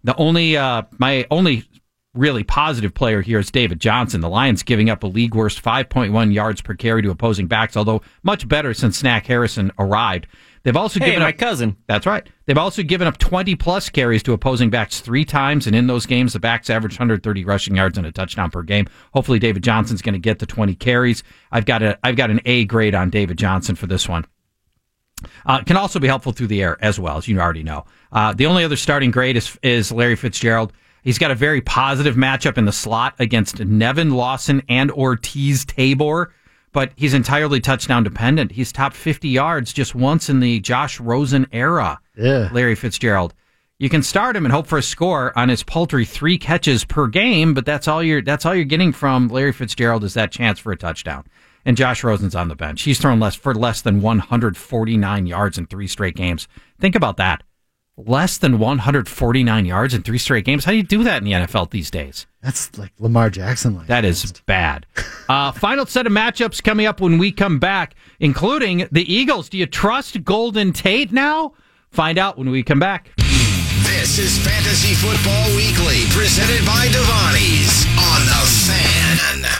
my only really positive player here is David Johnson. The Lions giving up a league worst 5.1 yards per carry to opposing backs, although much better since Snack Harrison arrived. They've also given my up, cousin. That's right. They've also given up 20-plus carries to opposing backs 3 times, and in those games, the backs averaged 130 rushing yards and a touchdown per game. Hopefully, David Johnson's going to get the 20 carries. I've got an A grade on David Johnson for this one. Can also be helpful through the air as well, as you already know. The only other starting grade is Larry Fitzgerald. He's got a very positive matchup in the slot against Nevin Lawson and Ortiz Tabor, but he's entirely touchdown dependent. He's topped 50 yards just once in the Josh Rosen era. Yeah. Larry Fitzgerald. You can start him and hope for a score on his paltry 3 catches per game, but that's all you're getting from Larry Fitzgerald is that chance for a touchdown. And Josh Rosen's on the bench. He's thrown less than 149 yards in 3 straight games. Think about that. Less than 149 yards in 3 straight games. How do you do that in the NFL these days? That's like Lamar Jackson. That is bad. Final set of matchups coming up when we come back, including the Eagles. Do you trust Golden Tate now? Find out when we come back. This is Fantasy Football Weekly, presented by Devani's on The Fan.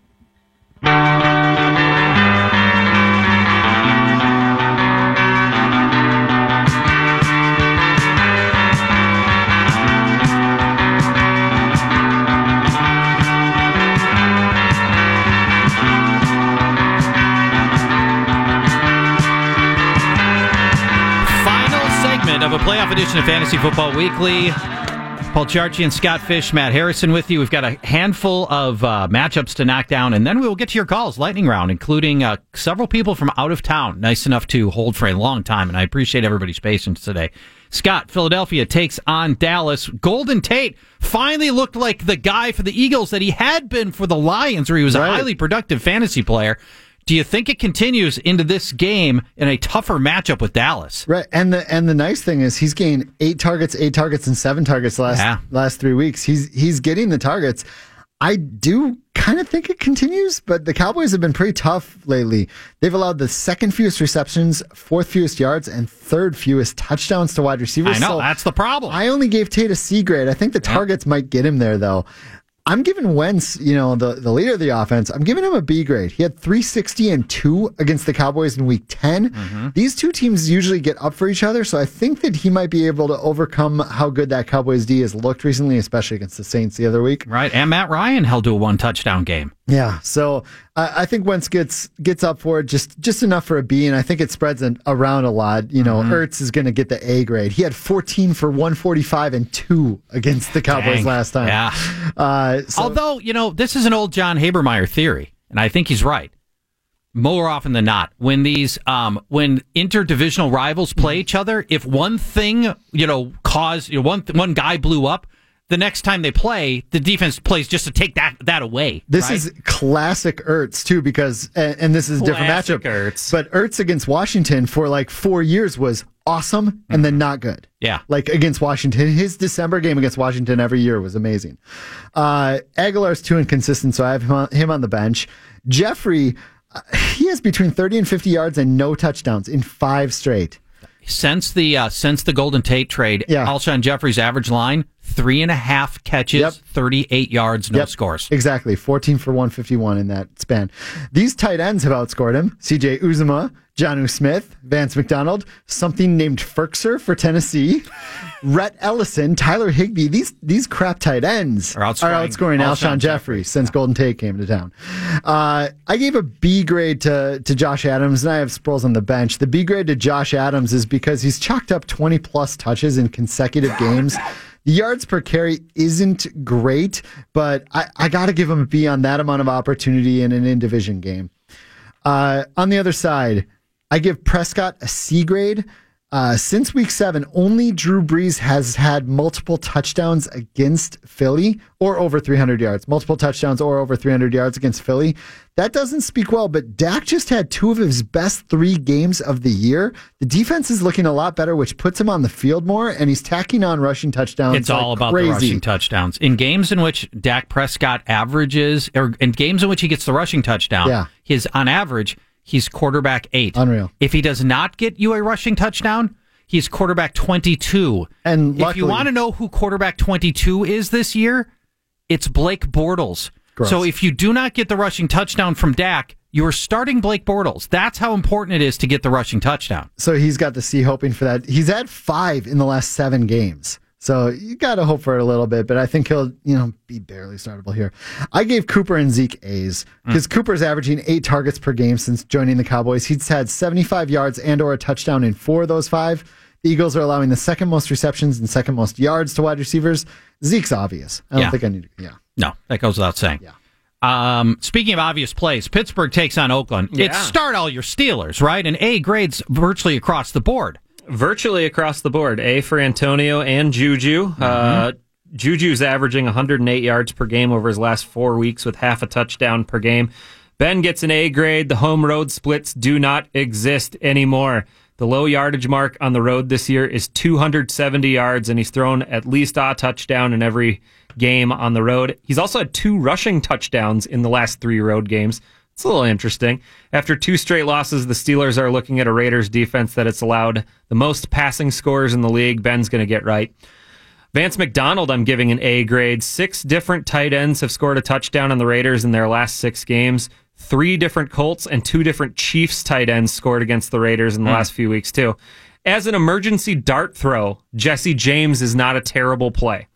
Of a playoff edition of Fantasy Football Weekly. Paul Charchi and Scott Fish, Matt Harrison with you. We've got a handful of matchups to knock down, and then we will get to your calls, lightning round, including several people from out of town, nice enough to hold for a long time, and I appreciate everybody's patience today. Scott, Philadelphia takes on Dallas. Golden Tate finally looked like the guy for the Eagles that he had been for the Lions, where he was a highly productive fantasy player. Do you think it continues into this game in a tougher matchup with Dallas? Right, and the nice thing is he's gained 8 targets, and 7 targets last 3 weeks. He's getting the targets. I do kind of think it continues, but the Cowboys have been pretty tough lately. They've allowed the 2nd fewest receptions, 4th fewest yards, and 3rd fewest touchdowns to wide receivers. I know, that's the problem. I only gave Tate a C grade. I think the targets might get him there, though. I'm giving Wentz, the leader of the offense, I'm giving him a B grade. He had 360 and 2 against the Cowboys in week 10. Mm-hmm. These two teams usually get up for each other, so I think that he might be able to overcome how good that Cowboys D has looked recently, especially against the Saints the other week. Right, and Matt Ryan held to a 1-touchdown game. Yeah, so I think Wentz gets up for it just enough for a B, and I think it spreads around a lot. Ertz is going to get the A grade. He had 14 for 145 and 2 against the Cowboys last time. Yeah. Although, this is an old John Habermeyer theory, and I think he's right. More often than not, when these when interdivisional rivals play each other, if one thing caused one guy blew up, the next time they play, the defense plays just to take that away. This is classic Ertz, too, because, and this is a different matchup, Ertz. But Ertz against Washington for like 4 years was awesome and then not good. Yeah. Like against Washington. His December game against Washington every year was amazing. Aguilar's too inconsistent, so I have him on the bench. Jeffrey, he has between 30 and 50 yards and no touchdowns in 5 straight. Since the Golden Tate trade, Alshon Jeffrey's average line, 3.5 catches, 38 yards, no scores. Exactly. 14 for 151 in that span. These tight ends have outscored him. CJ Uzomah, Jonnu Smith, Vance McDonald, something named Ferkser for Tennessee, Rhett Ellison, Tyler Higbee. These crap tight ends are outscoring Alshon Jeffrey since Golden Tate came to town. I gave a B grade to Josh Adams, and I have Sproles on the bench. The B grade to Josh Adams is because he's chalked up 20-plus touches in consecutive games. The yards per carry isn't great, but I got to give him a B on that amount of opportunity in an in-division game. On the other side, I give Prescott a C grade. Since week 7, only Drew Brees has had multiple touchdowns against Philly or over 300 yards. Multiple touchdowns or over 300 yards against Philly. That doesn't speak well, but Dak just had 2 of his best 3 games of the year. The defense is looking a lot better, which puts him on the field more, and he's tacking on rushing touchdowns. It's all about the rushing touchdowns. In games in which Dak Prescott averages, or in games in which he gets the rushing touchdown, on average, he's quarterback 8. Unreal. If he does not get you a rushing touchdown, he's quarterback 22. And luckily, if you want to know who quarterback 22 is this year, it's Blake Bortles. Gross. So if you do not get the rushing touchdown from Dak, you were starting Blake Bortles. That's how important it is to get the rushing touchdown. So he's got the C hoping for that. He's at 5 in the last 7 games. So you got to hope for it a little bit, but I think he'll, be barely startable here. I gave Cooper and Zeke A's because Cooper's averaging 8 targets per game since joining the Cowboys. He's had 75 yards and or a touchdown in 4 of those 5. The Eagles are allowing the second most receptions and second most yards to wide receivers. Zeke's obvious. I don't think I need to. No, that goes without saying. Yeah. Speaking of obvious plays, Pittsburgh takes on Oakland. It's start all your Steelers, right? And A grades virtually across the board. Virtually across the board. A for Antonio and Juju. Juju's averaging 108 yards per game over his last 4 weeks with half a touchdown per game. Ben gets an A grade. The home road splits do not exist anymore. The low yardage mark on the road this year is 270 yards, and he's thrown at least a touchdown in every game on the road. He's also had 2 rushing touchdowns in the last 3 road games. It's a little interesting. After 2 straight losses, the Steelers are looking at a Raiders defense that it's allowed the most passing scores in the league. Ben's going to get right. Vance McDonald, I'm giving an A grade. 6 different tight ends have scored a touchdown on the Raiders in their last 6 games. 3 different Colts and 2 different Chiefs tight ends scored against the Raiders in the last few weeks, too. As an emergency dart throw, Jesse James is not a terrible play.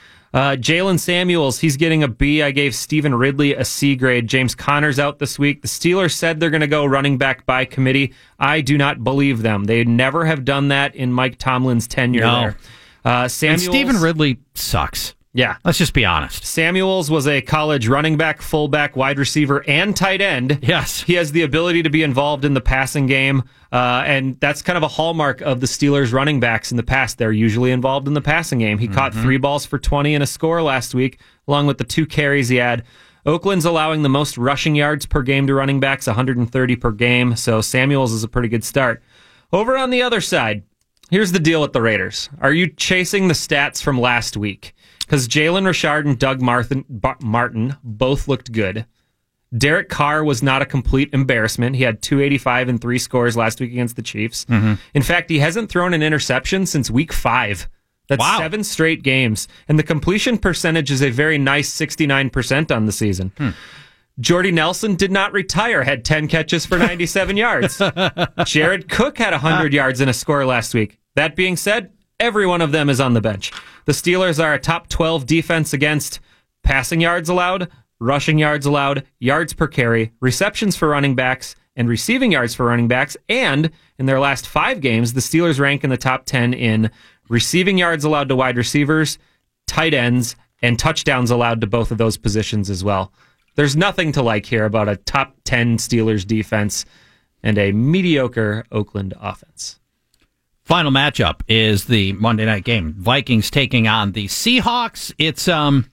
Jalen Samuels, he's getting a B. I gave Stephen Ridley a C grade. James Conner's out this week. The Steelers said they're going to go running back by committee. I do not believe them. They never have done that in Mike Tomlin's tenure there. And Stephen Ridley sucks. Yeah. Let's just be honest. Samuels was a college running back, fullback, wide receiver, and tight end. Yes. He has the ability to be involved in the passing game, and that's kind of a hallmark of the Steelers running backs in the past. They're usually involved in the passing game. He caught 3 balls for 20 and a score last week, along with the 2 carries he had. Oakland's allowing the most rushing yards per game to running backs, 130 per game, so Samuels is a pretty good start. Over on the other side, here's the deal with the Raiders. Are you chasing the stats from last week? Because Jalen Richard and Doug Martin both looked good. Derek Carr was not a complete embarrassment. He had 285 and 3 scores last week against the Chiefs. In fact, he hasn't thrown an interception since week 5. That's 7 straight games. And the completion percentage is a very nice 69% on the season. Jordy Nelson did not retire, had 10 catches for 97 yards. Jared Cook had 100 yards and a score last week. That being said, every one of them is on the bench. The Steelers are a top 12 defense against passing yards allowed, rushing yards allowed, yards per carry, receptions for running backs, and receiving yards for running backs. And in their last 5 games, the Steelers rank in the top 10 in receiving yards allowed to wide receivers, tight ends, and touchdowns allowed to both of those positions as well. There's nothing to like here about a top 10 Steelers defense and a mediocre Oakland offense. Final matchup is the Monday night game. Vikings taking on the Seahawks. It's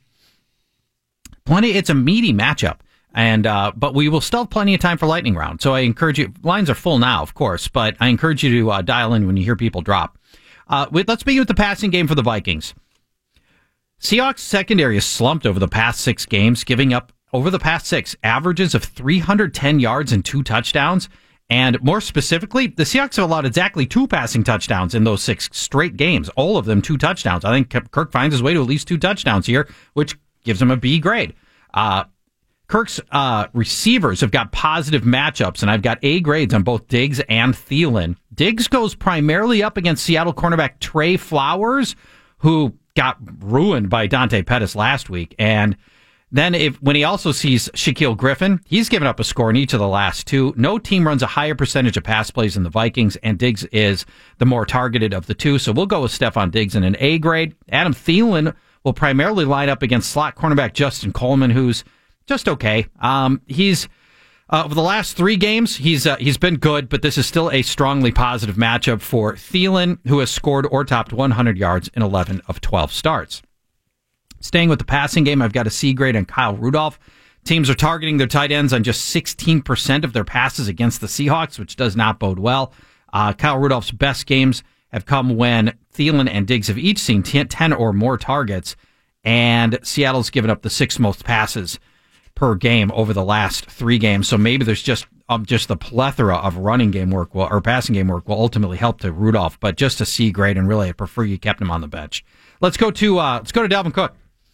a meaty matchup, and but we will still have plenty of time for lightning round. So I encourage you. Lines are full now, of course, but I encourage you to dial in when you hear people drop. Let's begin with the passing game for the Vikings. Seahawks secondary has slumped over the past 6 games, giving up over the past 6 averages of 310 yards and 2 touchdowns. And more specifically, the Seahawks have allowed exactly 2 passing touchdowns in those 6 straight games. All of them 2 touchdowns. I think Kirk finds his way to at least 2 touchdowns here, which gives him a B grade. Kirk's receivers have got positive matchups, and I've got A grades on both Diggs and Thielen. Diggs goes primarily up against Seattle cornerback Trey Flowers, who got ruined by Dante Pettis last week. And then when he also sees Shaquille Griffin, he's given up a score in each of the last 2. No team runs a higher percentage of pass plays than the Vikings, and Diggs is the more targeted of the 2. So we'll go with Stephon Diggs in an A grade. Adam Thielen will primarily line up against slot cornerback Justin Coleman, who's just okay. He's over the last 3 games, he's been good, but this is still a strongly positive matchup for Thielen, who has scored or topped 100 yards in 11 of 12 starts. Staying with the passing game, I've got a C grade on Kyle Rudolph. Teams are targeting their tight ends on just 16% of their passes against the Seahawks, which does not bode well. Kyle Rudolph's best games have come when Thielen and Diggs have each seen 10 or more targets, and Seattle's given up the 6th most passes per game over the last 3 games. So maybe there's just the plethora of running game work or passing game work will ultimately help to Rudolph, but just a C grade, and really I prefer you kept him on the bench. Let's go to Dalvin Cook.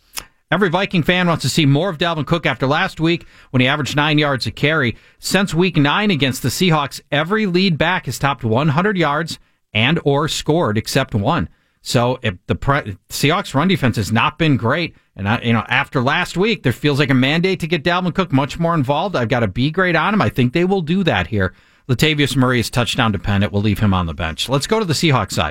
Every Viking fan wants to see more of Dalvin Cook after last week when he averaged 9 yards a carry. Since week 9 against the Seahawks, every lead back has topped 100 yards and or scored except one. So if the Seahawks run defense has not been great, and after last week, there feels like a mandate to get Dalvin Cook much more involved. I've got a B grade on him. I think they will do that here. Latavius Murray is touchdown dependent. We'll leave him on the bench. Let's go to the Seahawks side.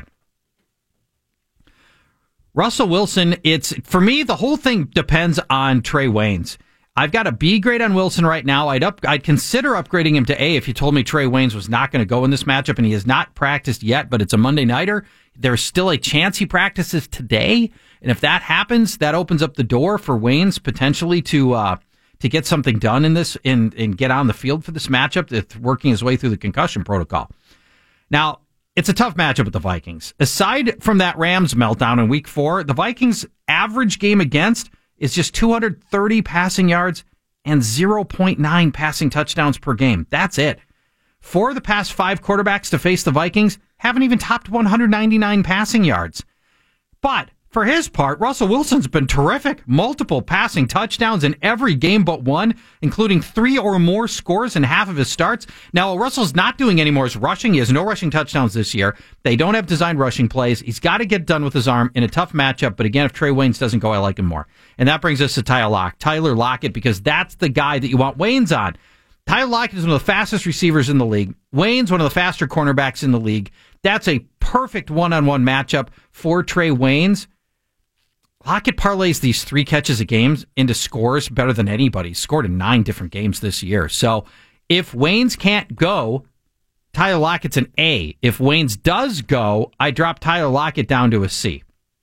Russell Wilson, for me, the whole thing depends on Trey Waynes. I've got a B grade on Wilson right now. I'd consider upgrading him to A if you told me Trey Waynes was not going to go in this matchup, and he has not practiced yet, but it's a Monday nighter. There's still a chance he practices today, and if that happens, that opens up the door for Waynes potentially to get something done in this and get on the field for this matchup. It's working his way through the concussion protocol. Now, it's a tough matchup with the Vikings. Aside from that Rams meltdown in week 4, the Vikings' average game against is just 230 passing yards and 0.9 passing touchdowns per game. That's it. 4 of the past 5 quarterbacks to face the Vikings haven't even topped 199 passing yards. But for his part, Russell Wilson's been terrific. Multiple passing touchdowns in every game but one, including 3 or more scores in half of his starts. Now, what Russell's not doing anymore is rushing. He has no rushing touchdowns this year. They don't have designed rushing plays. He's got to get done with his arm in a tough matchup. But again, if Trey Waynes doesn't go, I like him more. And that brings us to Tyler Lockett, because that's the guy that you want Waynes on. Tyler Lockett is one of the fastest receivers in the league. Waynes, one of the faster cornerbacks in the league. That's a perfect one-on-one matchup for Trey Waynes. Lockett parlays these 3 catches a game into scores better than anybody. He's scored in 9 different games this year. So if Waynes can't go, Tyler Lockett's an A. If Waynes does go, I drop Tyler Lockett down to a C.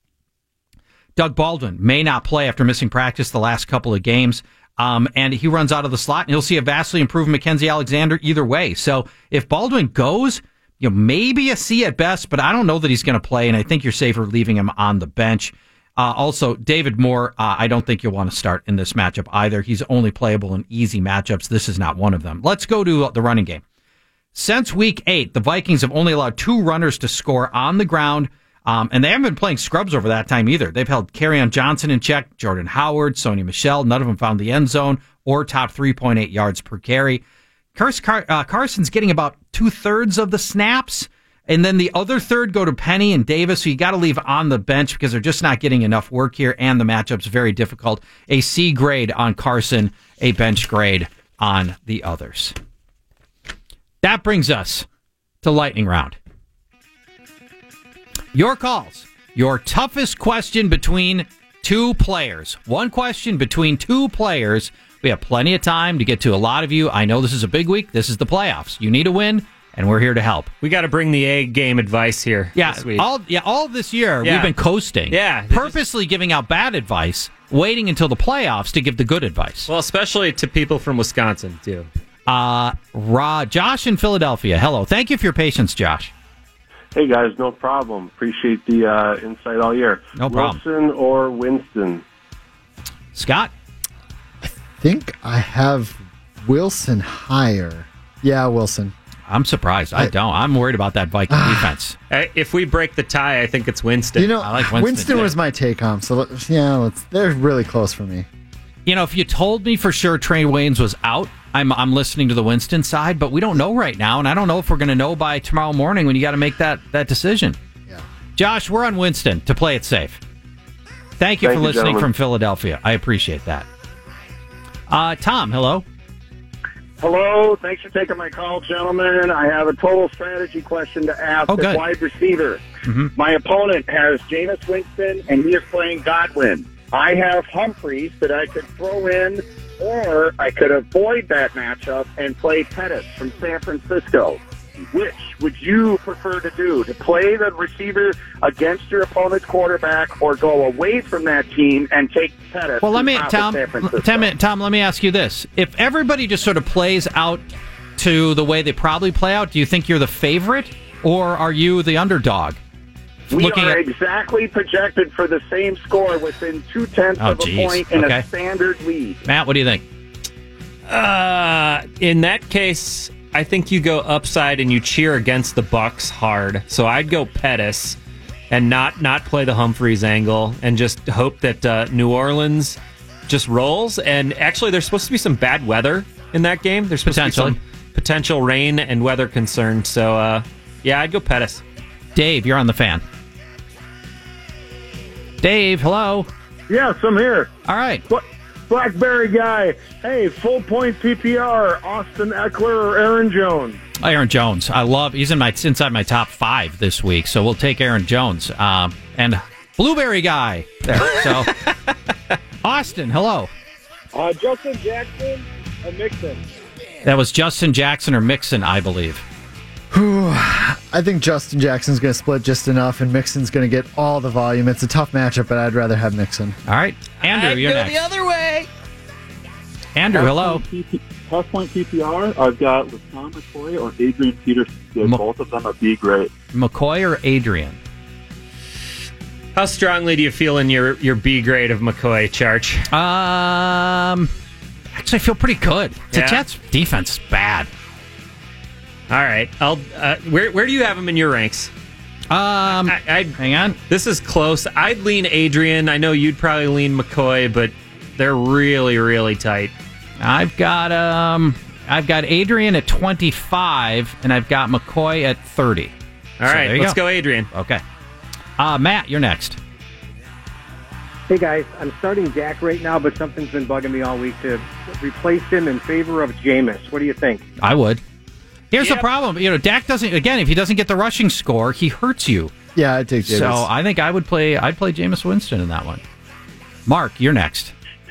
Doug Baldwin may not play after missing practice the last couple of games. And he runs out of the slot, and he'll see a vastly improved Mackenzie Alexander either way. So if Baldwin goes, maybe a C at best, but I don't know that he's going to play, and I think you're safer leaving him on the bench. Also, David Moore, I don't think you'll want to start in this matchup either. He's only playable in easy matchups. This is not one of them. Let's go to the running game. Since week 8, the Vikings have only allowed 2 runners to score on the ground, and they haven't been playing scrubs over that time either. They've held Kerryon Johnson in check, Jordan Howard, Sony Michel. None of them found the end zone or top 3.8 yards per carry. Carson's getting about 2/3 of the snaps, and then the other third go to Penny and Davis, so you got to leave on the bench because they're just not getting enough work here, and the matchup's very difficult. A C grade on Carson, a bench grade on the others. That brings us to Lightning Round. Your calls. Your toughest question between 2 players. 1 question between 2 players. We have plenty of time to get to a lot of you. I know this is a big week. This is the playoffs. You need a win, and we're here to help. We got to bring the A game advice here. This week. All this year we've been coasting. Yeah, purposely giving out bad advice, waiting until the playoffs to give the good advice. Well, especially to people from Wisconsin too. Josh in Philadelphia. Hello. Thank you for your patience, Josh. Hey, guys, no problem. Appreciate the insight all year. No problem. Wilson or Winston? Scott? I think I have Wilson higher. Yeah, Wilson. I'm surprised. I don't. I'm worried about that Viking defense. If we break the tie, I think it's Winston. I like Winston was my take home. So, they're really close for me. If you told me for sure Trey Waynes was out, I'm listening to the Winston side, but we don't know right now, and I don't know if we're going to know by tomorrow morning when you got to make that decision. Yeah. Josh, we're on Winston to play it safe. Thank you for listening, gentlemen, from Philadelphia. I appreciate that. Tom, hello. Hello. Thanks for taking my call, gentlemen. I have a total strategy question to ask at wide receiver. Mm-hmm. My opponent has Jameis Winston, and he is playing Godwin. I have Humphreys that I could throw in, or I could avoid that matchup and play Pettis from San Francisco. Which would you prefer to do? To play the receiver against your opponent's quarterback, or go away from that team and take Pettis? Well, Tom, let me ask you this. If everybody just sort of plays out to the way they probably play out, do you think you're the favorite, or are you the underdog? We are exactly projected for the same score within 0.2 of a point in a standard lead. Matt, what do you think? In that case, I think you go upside and you cheer against the Bucs hard. So I'd go Pettis. and not play the Humphreys angle and just hope that New Orleans just rolls. And actually, there's supposed to be some bad weather in that game. There's supposed to be some potential rain and weather concerns. So, yeah, I'd go Pettis. Dave, you're on the Fan. Dave, hello. Yes, I'm here. All right. Blackberry guy. Hey, full point PPR. Austin Eckler or Aaron Jones? Aaron Jones. He's inside my top 5 this week, so we'll take Aaron Jones. And Blueberry guy there. So, Austin, hello. Justin Jackson or Mixon? That was Justin Jackson or Mixon, I believe. I think Justin Jackson's going to split just enough, and Mixon's going to get all the volume. It's a tough matchup, but I'd rather have Mixon. All right. Andrew, you're next. the other way. Andrew, hello. Tough point PPR, I've got LeSean McCoy or Adrian Peterson. Both of them are B grade. McCoy or Adrian? How strongly do you feel in your B grade of McCoy, Charch? Actually, I feel pretty good. The Jets' defense is bad. All right. Where do you have him in your ranks? Hang on. This is close. I'd lean Adrian. I know you'd probably lean McCoy, but they're really, really tight. I've got Adrian at 25, and I've got McCoy at 30. All right, let's go Adrian. Okay. Matt, you're next. Hey, guys. I'm starting Dak right now, but something's been bugging me all week to replace him in favor of Jameis. What do you think? I would. Here's the problem. Dak doesn't, again, if he doesn't get the rushing score, he hurts you. Yeah, I'd take Jameis. So I think I'd play Jameis Winston in that one. Mark, you're next.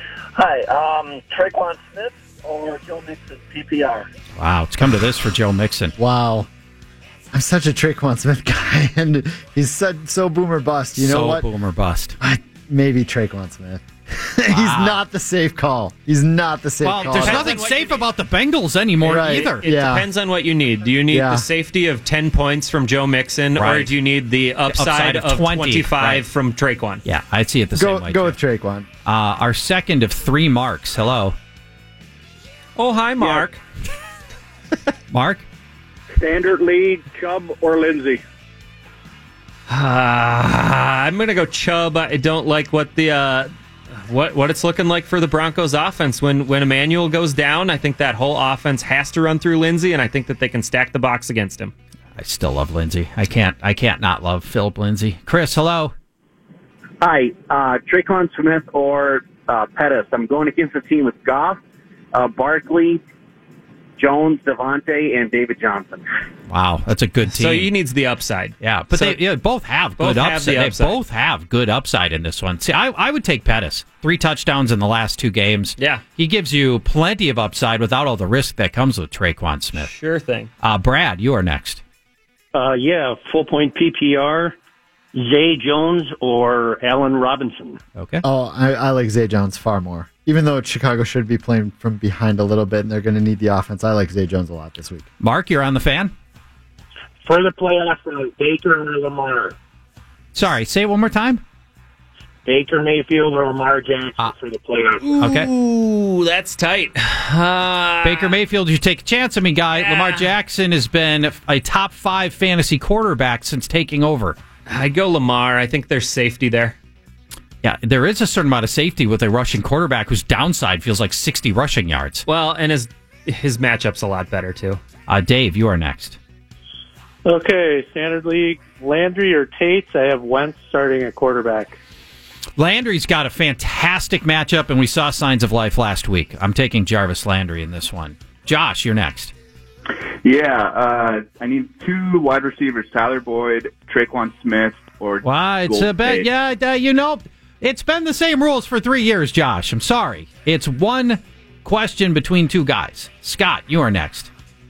Hi, Traquan Smith or Joe Mixon, PPR? Wow, it's come to this for Joe Mixon. Wow. I'm such a Traquan Smith guy, and he's so boomer bust. You know what? So boomer bust. Maybe Traquan Smith. He's not the safe call. He's not the safe call. Well, there's nothing safe about the Bengals anymore either. It depends on what you need. Do you need the safety of 10 points from Joe Mixon, or do you need the upside of 25 from Traquan? Yeah, I see it the same way. Go with Traquan. Our second of 3 Marks. Hello. Oh, hi, Mark. Mark? Standard league, Chubb or Lindsey? I'm going to go Chubb. I don't like what the what it's looking like for the Broncos offense when Emmanuel goes down. I think that whole offense has to run through Lindsey, and I think that they can stack the box against him. I still love Lindsey. I can't not love Philip Lindsey. Chris, hello. Hi, Traquan Smith or Pettis. I'm going against a team with Goff, Barkley, Jones, Devontae, and David Johnson. Wow, that's a good team. So he needs the upside. Yeah, but they both have good upside. They both have good upside in this one. See, I would take Pettis. 3 touchdowns in the last 2 games. Yeah. He gives you plenty of upside without all the risk that comes with Traquan Smith. Sure thing. Brad, you are next. Full point PPR, Zay Jones or Allen Robinson. Okay. Oh, I like Zay Jones far more. Even though Chicago should be playing from behind a little bit and they're going to need the offense, I like Zay Jones a lot this week. Mark, you're on the Fan? For the playoffs, Baker or Lamar? Sorry, say it one more time. Baker Mayfield or Lamar Jackson for the playoffs. Okay. Ooh, that's tight. Baker Mayfield, you take a chance on me, guy. Yeah. Lamar Jackson has been a top 5 fantasy quarterback since taking over. I'd go Lamar. I think there's safety there. Yeah, there is a certain amount of safety with a rushing quarterback whose downside feels like 60 rushing yards. Well, and his matchup's a lot better, too. Dave, you are next. Okay, Standard League, Landry or Tates? I have Wentz starting at quarterback. Landry's got a fantastic matchup, and we saw signs of life last week. I'm taking Jarvis Landry in this one. Josh, you're next. Yeah, I need 2 wide receivers, Tyler Boyd, Traquan Smith, or it's a bet. Yeah, it's been the same rules for 3 years, Josh. I'm sorry. It's one question between 2 guys. Scott, you are next.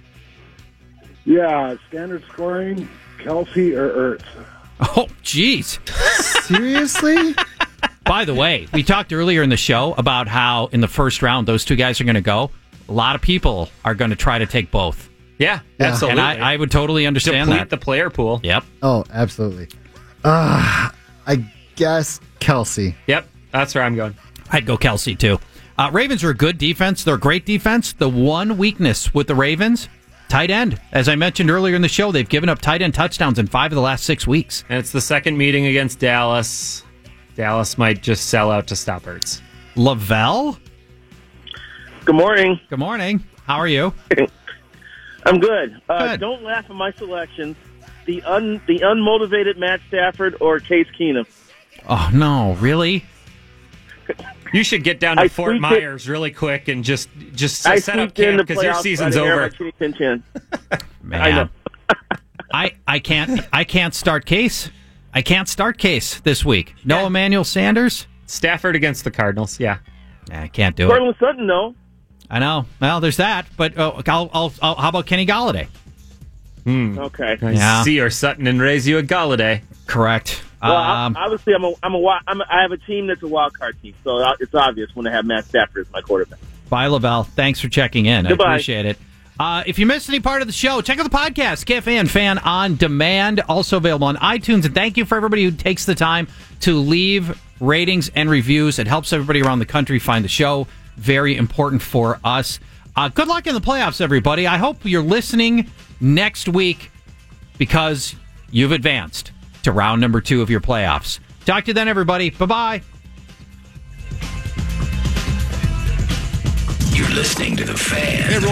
Yeah, standard scoring, Kelsey or Ertz. Oh, jeez. Seriously? By the way, we talked earlier in the show about how in the first round those 2 guys are going to go. A lot of people are going to try to take both. Yeah, absolutely. And I would totally understand Deplete the player pool. Yep. Oh, absolutely. I guess Kelsey. Yep, that's where I'm going. I'd go Kelsey, too. Ravens are a good defense. They're a great defense. The one weakness with the Ravens, tight end. As I mentioned earlier in the show, they've given up tight end touchdowns in 5 of the last 6 weeks. And it's the second meeting against Dallas. Dallas might just sell out to stop Hurts. Lavelle? Good morning. Good morning. How are you? I'm good. Good. Don't laugh at my selections. The unmotivated Matt Stafford or Case Keenum. Oh, no. Really? You should get down to Fort Myers really quick and just set up camp because your season's over. Man. I know. I can't start Case. I can't start Case this week. No Emmanuel Sanders. Stafford against the Cardinals. Yeah, I can't do it. Cortland Sutton, no. I know. Well, there's that. But how about Kenny Golladay? Okay. Yeah. See your Sutton and raise you a Golladay. Correct. Well, obviously, I have a team that's a wild card team, so it's obvious when I have Matt Stafford as my quarterback. Bye, Lavelle. Thanks for checking in. Goodbye. I appreciate it. If you missed any part of the show, check out the podcast, KFAN Fan on Demand, also available on iTunes. And thank you for everybody who takes the time to leave ratings and reviews. It helps everybody around the country find the show. Very important for us. Good luck in the playoffs, everybody. I hope you're listening next week because you've advanced to round number 2 of your playoffs. Talk to you then, everybody. Bye-bye. You're listening to The Fan.